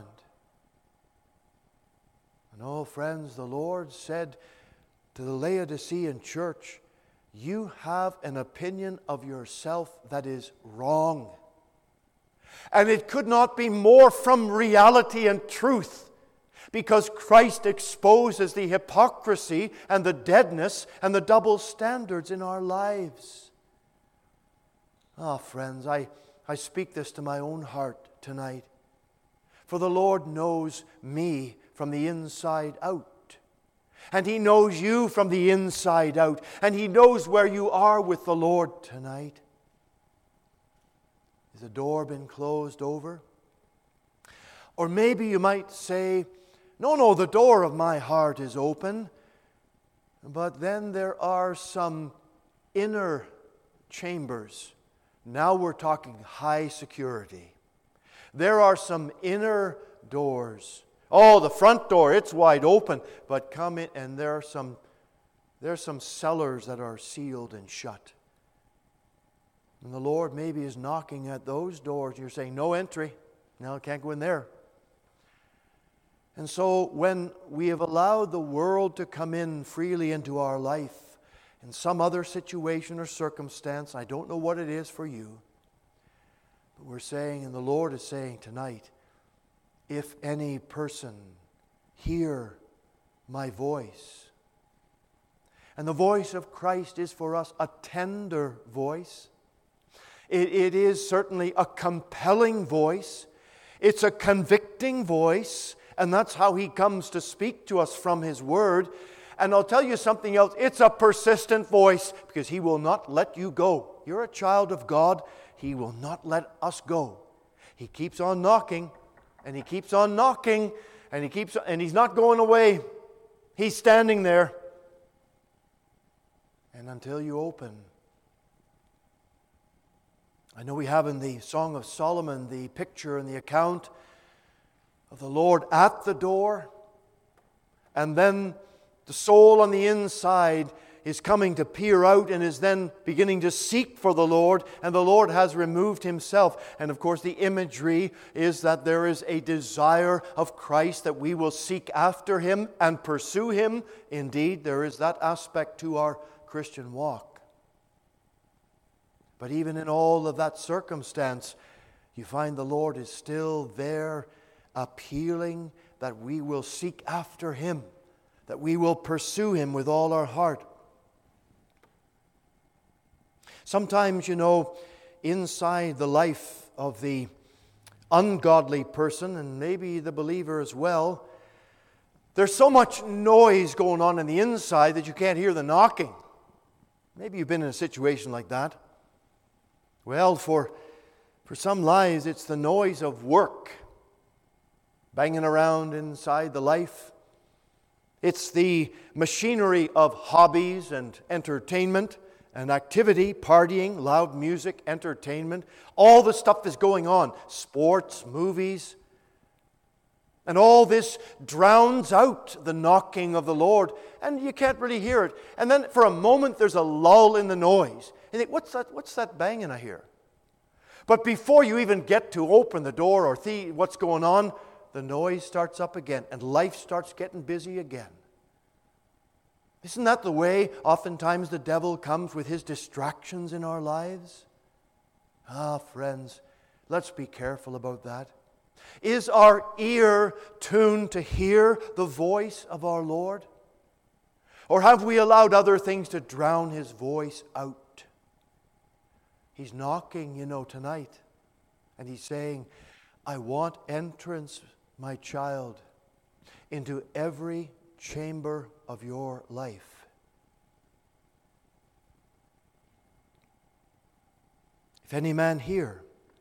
And oh, friends, the Lord said to the Laodicean church, you have an opinion of yourself that is wrong. And it could not be more from reality and truth, because Christ exposes the hypocrisy and the deadness and the double standards in our lives. Ah, friends, I speak this to my own heart tonight. For the Lord knows me from the inside out. And He knows you from the inside out. And He knows where you are with the Lord tonight. Has the door been closed over? Or maybe you might say, no, the door of my heart is open. But then there are some inner chambers. Now we're talking high security. There are some inner doors. Oh, the front door, it's wide open. But come in, and there's some cellars that are sealed and shut. And the Lord maybe is knocking at those doors. And you're saying, no entry. No, I can't go in there. And so when we have allowed the world to come in freely into our life in some other situation or circumstance, I don't know what it is for you, but we're saying, and the Lord is saying tonight, if any person hear my voice. And the voice of Christ is for us a tender voice. It is certainly a compelling voice. It's a convicting voice. And that's how He comes to speak to us from His Word. And I'll tell you something else. It's a persistent voice, because He will not let you go. You're a child of God. He will not let us go. He keeps on knocking, and He keeps on knocking, and He's not going away. He's standing there. And until you open. I know we have in the Song of Solomon the picture and the account of the Lord at the door, and then The soul on the inside is coming to peer out and is then beginning to seek for the Lord, and the Lord has removed himself. And of course the imagery is that there is a desire of Christ that we will seek after him and pursue him. Indeed, there is that aspect to our Christian walk. But even in all of that circumstance, you find the Lord is still there appealing that we will seek after him, that we will pursue him with all our heart. Sometimes, inside the life of the ungodly person, and maybe the believer as well, there's so much noise going on the inside that you can't hear the knocking. Maybe you've been in a situation like that. Well, for some lives, it's the noise of work banging around inside the life. It's the machinery of hobbies and entertainment and activity, partying, loud music, entertainment. All the stuff is going on. Sports, movies. And all this drowns out the knocking of the Lord, and you can't really hear it. And then for a moment there's a lull in the noise. You think, what's that banging I hear? But before you even get to open the door or see what's going on, the noise starts up again, and life starts getting busy again. Isn't that the way oftentimes the devil comes with his distractions in our lives? Friends, let's be careful about that. Is our ear tuned to hear the voice of our Lord? Or have we allowed other things to drown his voice out? He's knocking, tonight. And he's saying, I want entrance, my child, into every chamber of your life. If any man hear.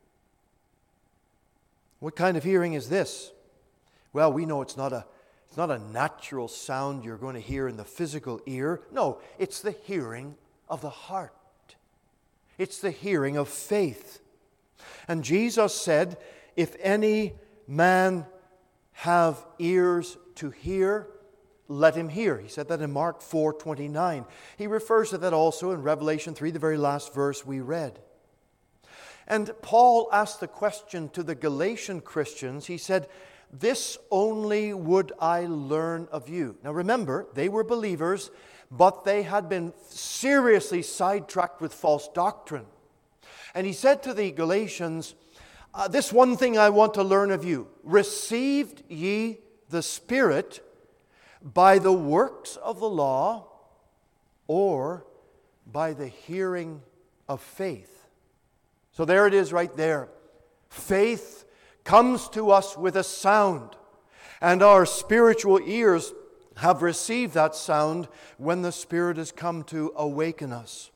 What kind of hearing is this? Well, we know it's not a natural sound you're going to hear in the physical ear. No, it's the hearing of the heart. It's the hearing of faith. And Jesus said, if any man have ears to hear, let him hear. He said that in Mark 4:29. He refers to that also in Revelation 3, the very last verse we read. And Paul asked the question to the Galatian Christians. He said, this only would I learn of you. Now remember, they were believers, but they had been seriously sidetracked with false doctrine. And he said to the Galatians, this one thing I want to learn of you. Received ye the Spirit by the works of the law or by the hearing of faith? So there it is right there. Faith comes to us with a sound, and our spiritual ears have received that sound when the Spirit has come to awaken us.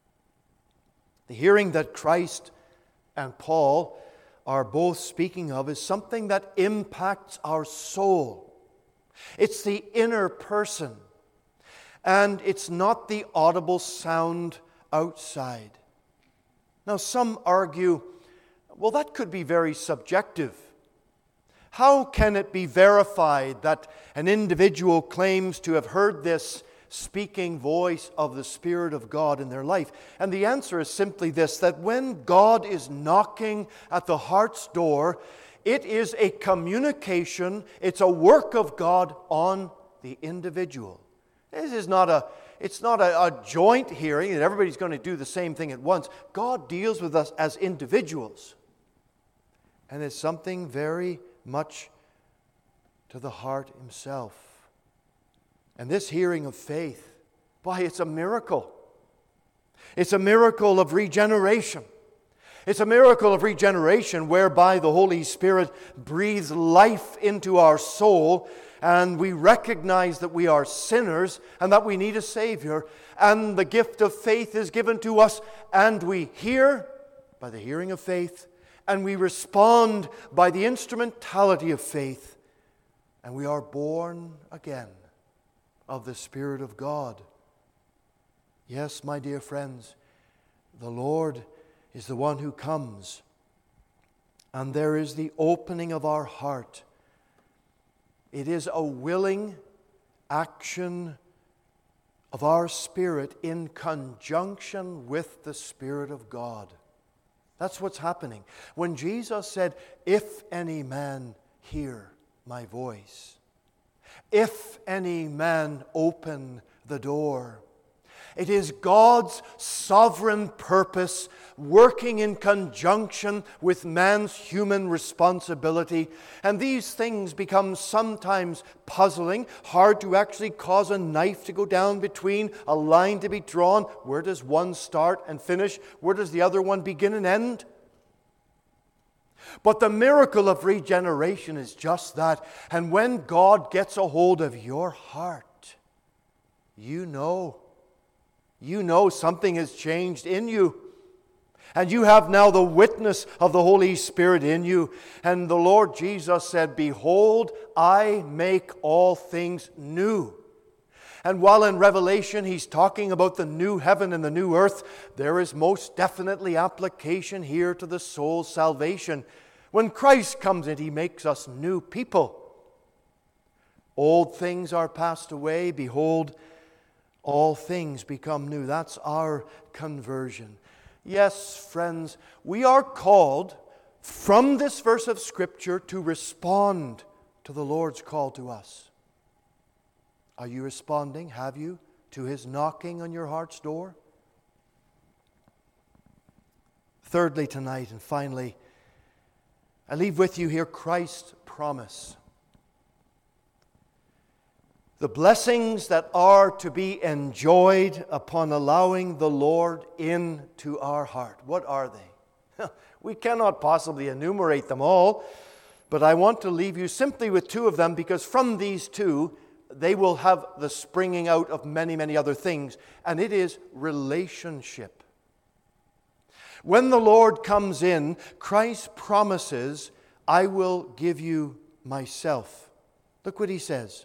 The hearing that Christ and Paul are both speaking of is something that impacts our soul. It's the inner person, and it's not the audible sound outside. Now, some argue, well, that could be very subjective. How can it be verified that an individual claims to have heard this speaking voice of the Spirit of God in their life? And the answer is simply this, that when God is knocking at the heart's door, it is a communication, it's a work of God on the individual. This is not a joint hearing that everybody's going to do the same thing at once. God deals with us as individuals. And it's something very much to the heart himself. And this hearing of faith, boy, it's a miracle. It's a miracle of regeneration. It's a miracle of regeneration whereby the Holy Spirit breathes life into our soul, and we recognize that we are sinners and that we need a Savior, and the gift of faith is given to us, and we hear by the hearing of faith, and we respond by the instrumentality of faith, and we are born again of the Spirit of God. Yes, my dear friends, the Lord is the one who comes, and there is the opening of our heart. It is a willing action of our Spirit in conjunction with the Spirit of God. That's what's happening. When Jesus said, "If any man hear my voice, if any man open the door," it is God's sovereign purpose working in conjunction with man's human responsibility. And these things become sometimes puzzling, hard to actually cause a knife to go down between, a line to be drawn. Where does one start and finish? Where does the other one begin and end? But the miracle of regeneration is just that. And when God gets a hold of your heart, you know something has changed in you. And you have now the witness of the Holy Spirit in you. And the Lord Jesus said, "Behold, I make all things new." And while in Revelation He's talking about the new heaven and the new earth, there is most definitely application here to the soul's salvation. When Christ comes in, He makes us new people. Old things are passed away. Behold, all things become new. That's our conversion. Yes, friends, we are called from this verse of Scripture to respond to the Lord's call to us. Are you responding? Have you? To His knocking on your heart's door? Thirdly tonight, and finally, I leave with you here Christ's promise. The blessings that are to be enjoyed upon allowing the Lord into our heart. What are they? We cannot possibly enumerate them all, but I want to leave you simply with two of them, because from these two, they will have the springing out of many, many other things, and it is relationship. When the Lord comes in, Christ promises, "I will give you myself." Look what He says.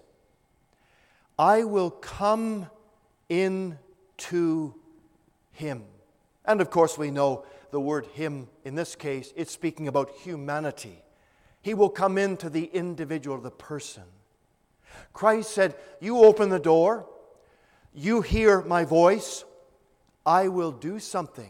"I will come in to Him." And of course we know the word Him, in this case, it's speaking about humanity. He will come into the individual, the person. Christ said, "You open the door, you hear my voice, I will do something.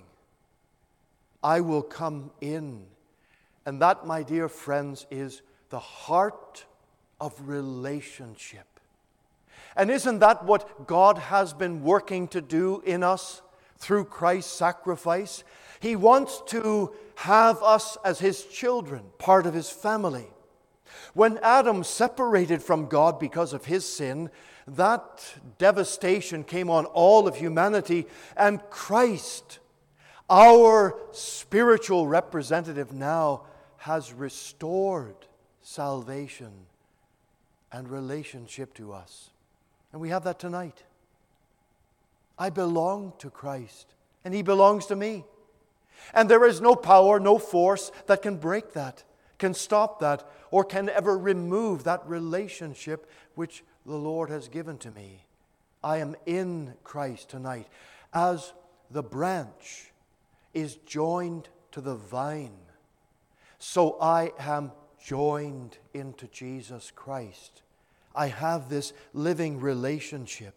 I will come in." And that, my dear friends, is the heart of relationship. And isn't that what God has been working to do in us through Christ's sacrifice? He wants to have us as His children, part of His family. When Adam separated from God because of his sin, that devastation came on all of humanity, and Christ, our spiritual representative, now has restored salvation and relationship to us. And we have that tonight. I belong to Christ, and He belongs to me. And there is no power, no force that can break that, can stop that, or can ever remove that relationship which the Lord has given to me. I am in Christ tonight. As the branch is joined to the vine, so I am joined into Jesus Christ. I have this living relationship.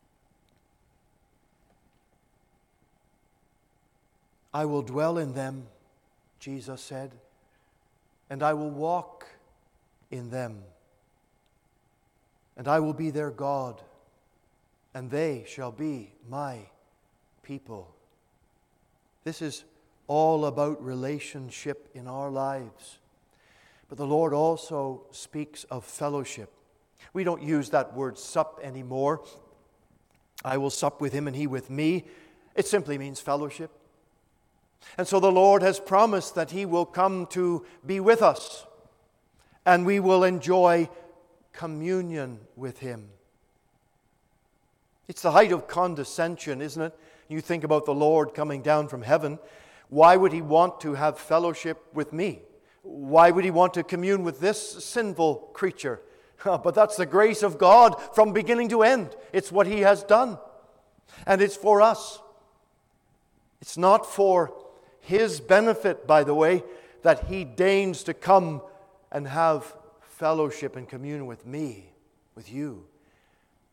I will dwell in them, Jesus said, and I will walk in them, and I will be their God, and they shall be my people. This is all about relationship in our lives. But the Lord also speaks of fellowship. We don't use that word sup anymore. I will sup with Him and He with me. It simply means fellowship. And so the Lord has promised that He will come to be with us, and we will enjoy communion with Him. It's the height of condescension, isn't it? You think about the Lord coming down from heaven. Why would He want to have fellowship with me? Why would He want to commune with this sinful creature? But that's the grace of God from beginning to end. It's what He has done. And it's for us. It's not for His benefit, by the way, that He deigns to come and have fellowship and communion with me, with you.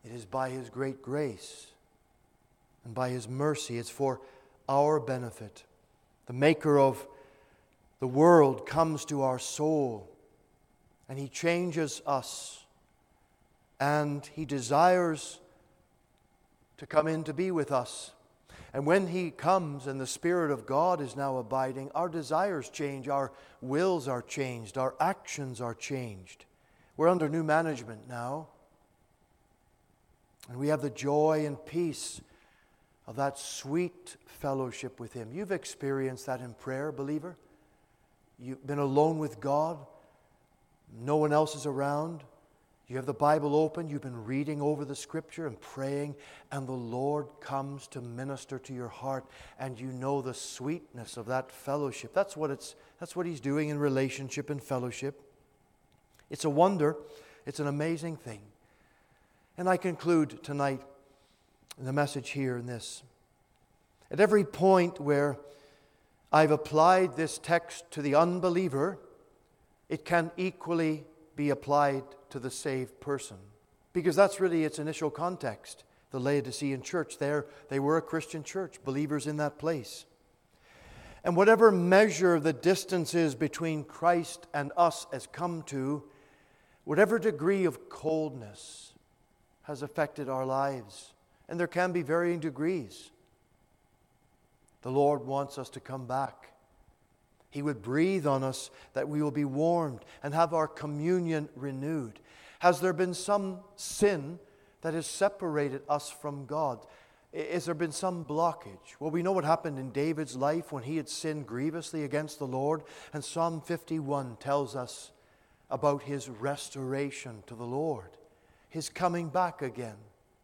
It is by His great grace and by His mercy. It's for our benefit. The Maker of the world comes to our soul, and He changes us, and He desires to come in to be with us. And when He comes and the Spirit of God is now abiding, our desires change, our wills are changed, our actions are changed. We're under new management now. And we have the joy and peace of that sweet fellowship with Him. You've experienced that in prayer, believer. You've been alone with God. No one else is around. You have the Bible open. You've been reading over the Scripture and praying, and the Lord comes to minister to your heart, and you know the sweetness of that fellowship. That's what He's doing in relationship and fellowship. It's a wonder. It's an amazing thing. And I conclude tonight in the message here in this. At every point where I've applied this text to the unbeliever, it can equally be applied to the saved person. Because that's really its initial context. The Laodicean church, they were a Christian church, believers in that place. And whatever measure the distance is between Christ and us has come to, whatever degree of coldness has affected our lives, and there can be varying degrees, the Lord wants us to come back. He would breathe on us that we will be warmed and have our communion renewed. Has there been some sin that has separated us from God? Has there been some blockage? Well, we know what happened in David's life when he had sinned grievously against the Lord. And Psalm 51 tells us about his restoration to the Lord, his coming back again.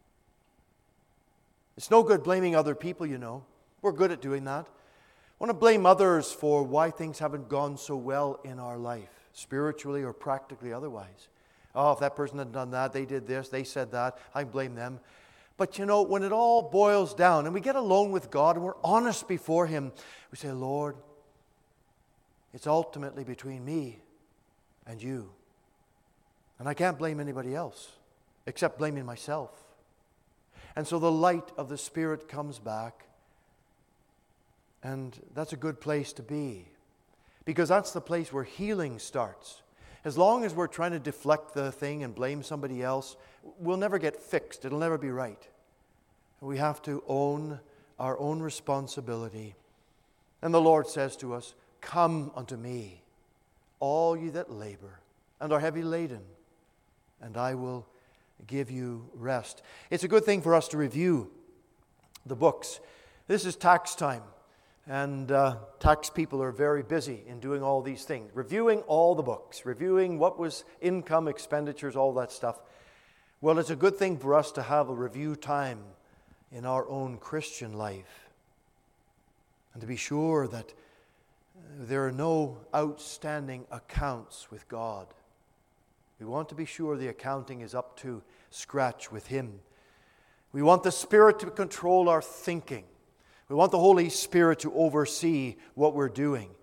It's no good blaming other people, you know. We're good at doing that. I want to blame others for why things haven't gone so well in our life, spiritually or practically otherwise. Oh, if that person had done that, they did this, they said that, I blame them. But you know, when it all boils down and we get alone with God and we're honest before Him, we say, Lord, it's ultimately between me and you. And I can't blame anybody else except blaming myself. And so the light of the Spirit comes back. And that's a good place to be, because that's the place where healing starts. As long as we're trying to deflect the thing and blame somebody else, we'll never get fixed. It'll never be right. We have to own our own responsibility. And the Lord says to us, "Come unto me, all ye that labor and are heavy laden, and I will give you rest." It's a good thing for us to review the books. This is tax time. And tax people are very busy in doing all these things, reviewing all the books, reviewing what was income, expenditures, all that stuff. Well, it's a good thing for us to have a review time in our own Christian life, and to be sure that there are no outstanding accounts with God. We want to be sure the accounting is up to scratch with Him. We want the Spirit to control our thinking. We want the Holy Spirit to oversee what we're doing.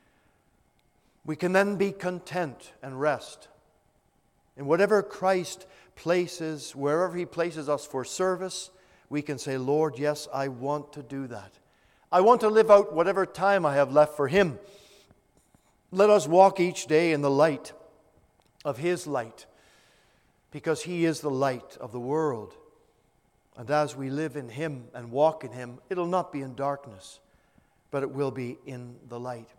We can then be content and rest in whatever Christ places, wherever He places us for service. We can say, Lord, yes, I want to do that. I want to live out whatever time I have left for Him. Let us walk each day in the light of His light, because He is the light of the world. And as we live in Him and walk in Him, it'll not be in darkness, but it will be in the light.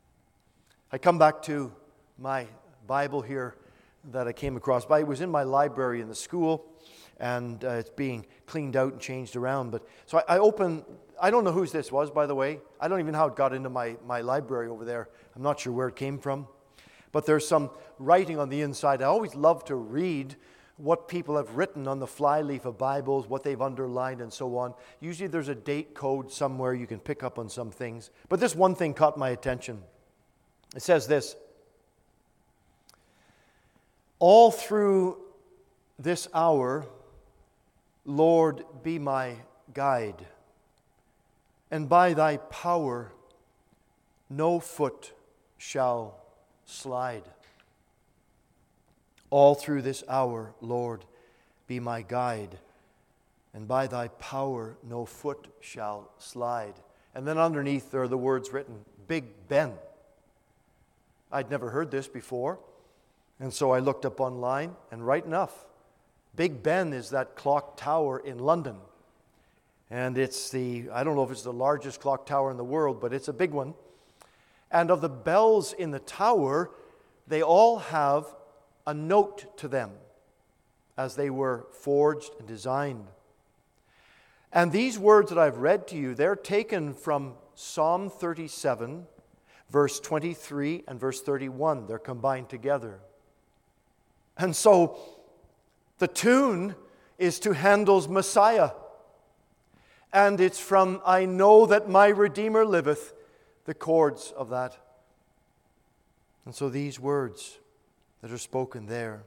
I come back to my Bible here that I came across. It was in my library in the school, and it's being cleaned out and changed around. But so I open. I don't know whose this was, by the way. I don't even know how it got into my library over there. I'm not sure where it came from. But there's some writing on the inside. I always love to read what people have written on the flyleaf of Bibles, what they've underlined and so on. Usually there's a date code somewhere you can pick up on some things. But this one thing caught my attention. It says this: "All through this hour, Lord, be my guide, and by Thy power no foot shall slide." All through this hour, Lord, be my guide, and by thy power no foot shall slide. And then underneath there are the words written, Big Ben. I'd never heard this before, and so I looked up online, and right enough, Big Ben is that clock tower in London. And it's I don't know if it's the largest clock tower in the world, but it's a big one. And of the bells in the tower, they all have a note to them as they were forged and designed. And these words that I've read to you, they're taken from Psalm 37, verse 23 and verse 31. They're combined together. And so the tune is to Handel's Messiah. And it's from I Know That My Redeemer Liveth, the chords of that. And so these words that are spoken there,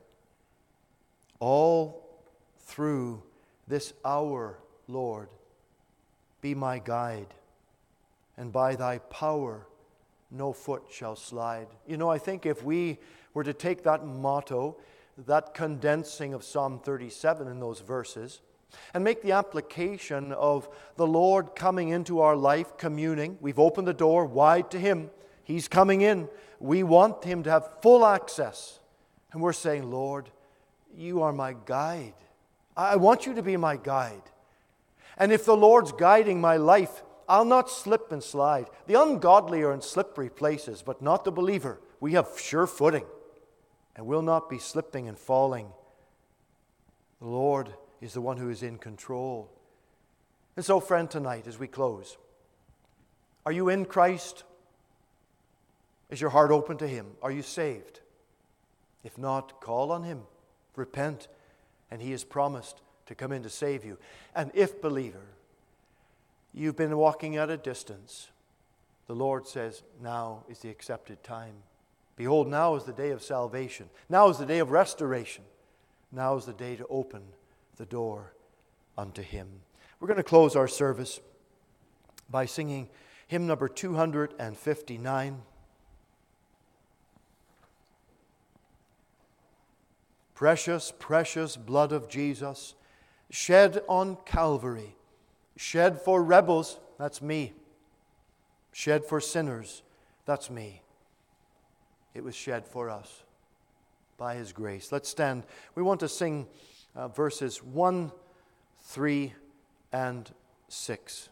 all through this hour, Lord, be my guide, and by thy power no foot shall slide. You know, I think if we were to take that motto, that condensing of Psalm 37 in those verses, and make the application of the Lord coming into our life, communing. We've opened the door wide to Him. He's coming in. We want Him to have full access. And we're saying, Lord, you are my guide. I want you to be my guide. And if the Lord's guiding my life, I'll not slip and slide. The ungodly are in slippery places, but not the believer. We have sure footing and will not be slipping and falling. The Lord is the one who is in control. And so, friend, tonight as we close, are you in Christ? Is your heart open to Him? Are you saved? If not, call on Him, repent, and He has promised to come in to save you. And if, believer, you've been walking at a distance, the Lord says, now is the accepted time. Behold, now is the day of salvation. Now is the day of restoration. Now is the day to open the door unto Him. We're going to close our service by singing hymn number 259. Precious, precious blood of Jesus, shed on Calvary, shed for rebels, that's me. Shed for sinners, that's me. It was shed for us by His grace. Let's stand. We want to sing verses 1, 3, and 6.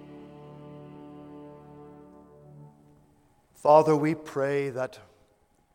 Father, we pray that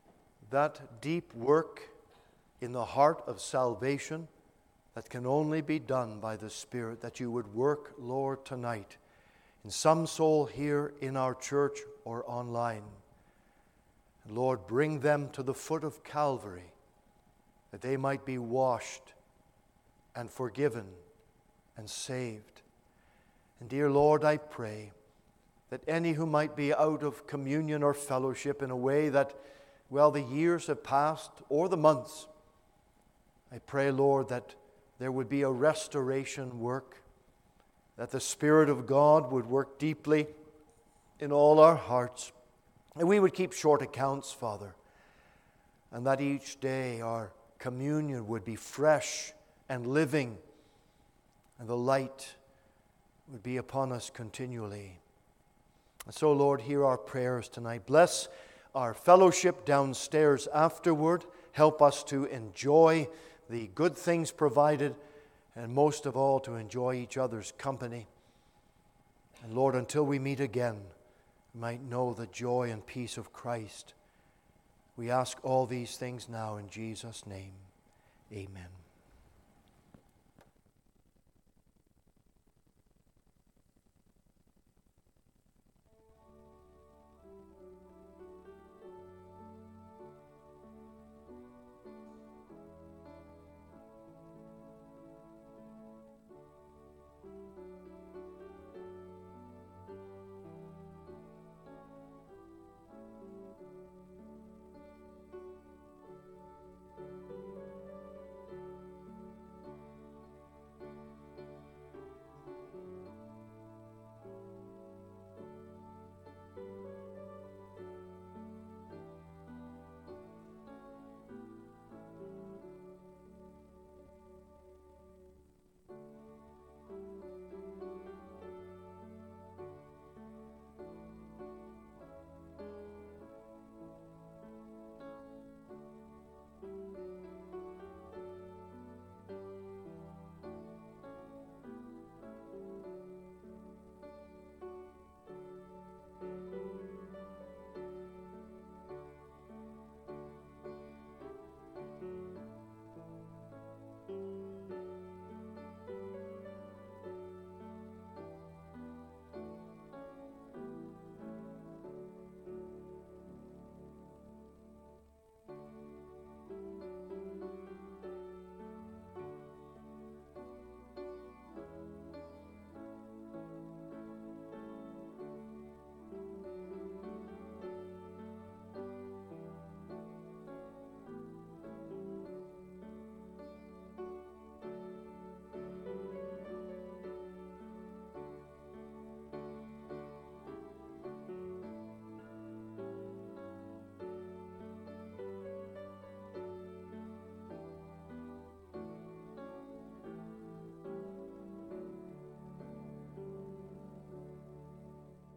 that deep work in the heart of salvation that can only be done by the Spirit, that you would work, Lord, tonight in some soul here in our church or online. And Lord, bring them to the foot of Calvary, that they might be washed and forgiven and saved. And dear Lord, I pray that any who might be out of communion or fellowship in a way that, well, the years have passed or the months, I pray, Lord, that there would be a restoration work, that the Spirit of God would work deeply in all our hearts, and we would keep short accounts, Father, and that each day our communion would be fresh and living, and the light would be upon us continually. And so, Lord, hear our prayers tonight. Bless our fellowship downstairs afterward. Help us to enjoy the good things provided, and most of all, to enjoy each other's company. And Lord, until we meet again, we might know the joy and peace of Christ. We ask all these things now in Jesus' name. Amen.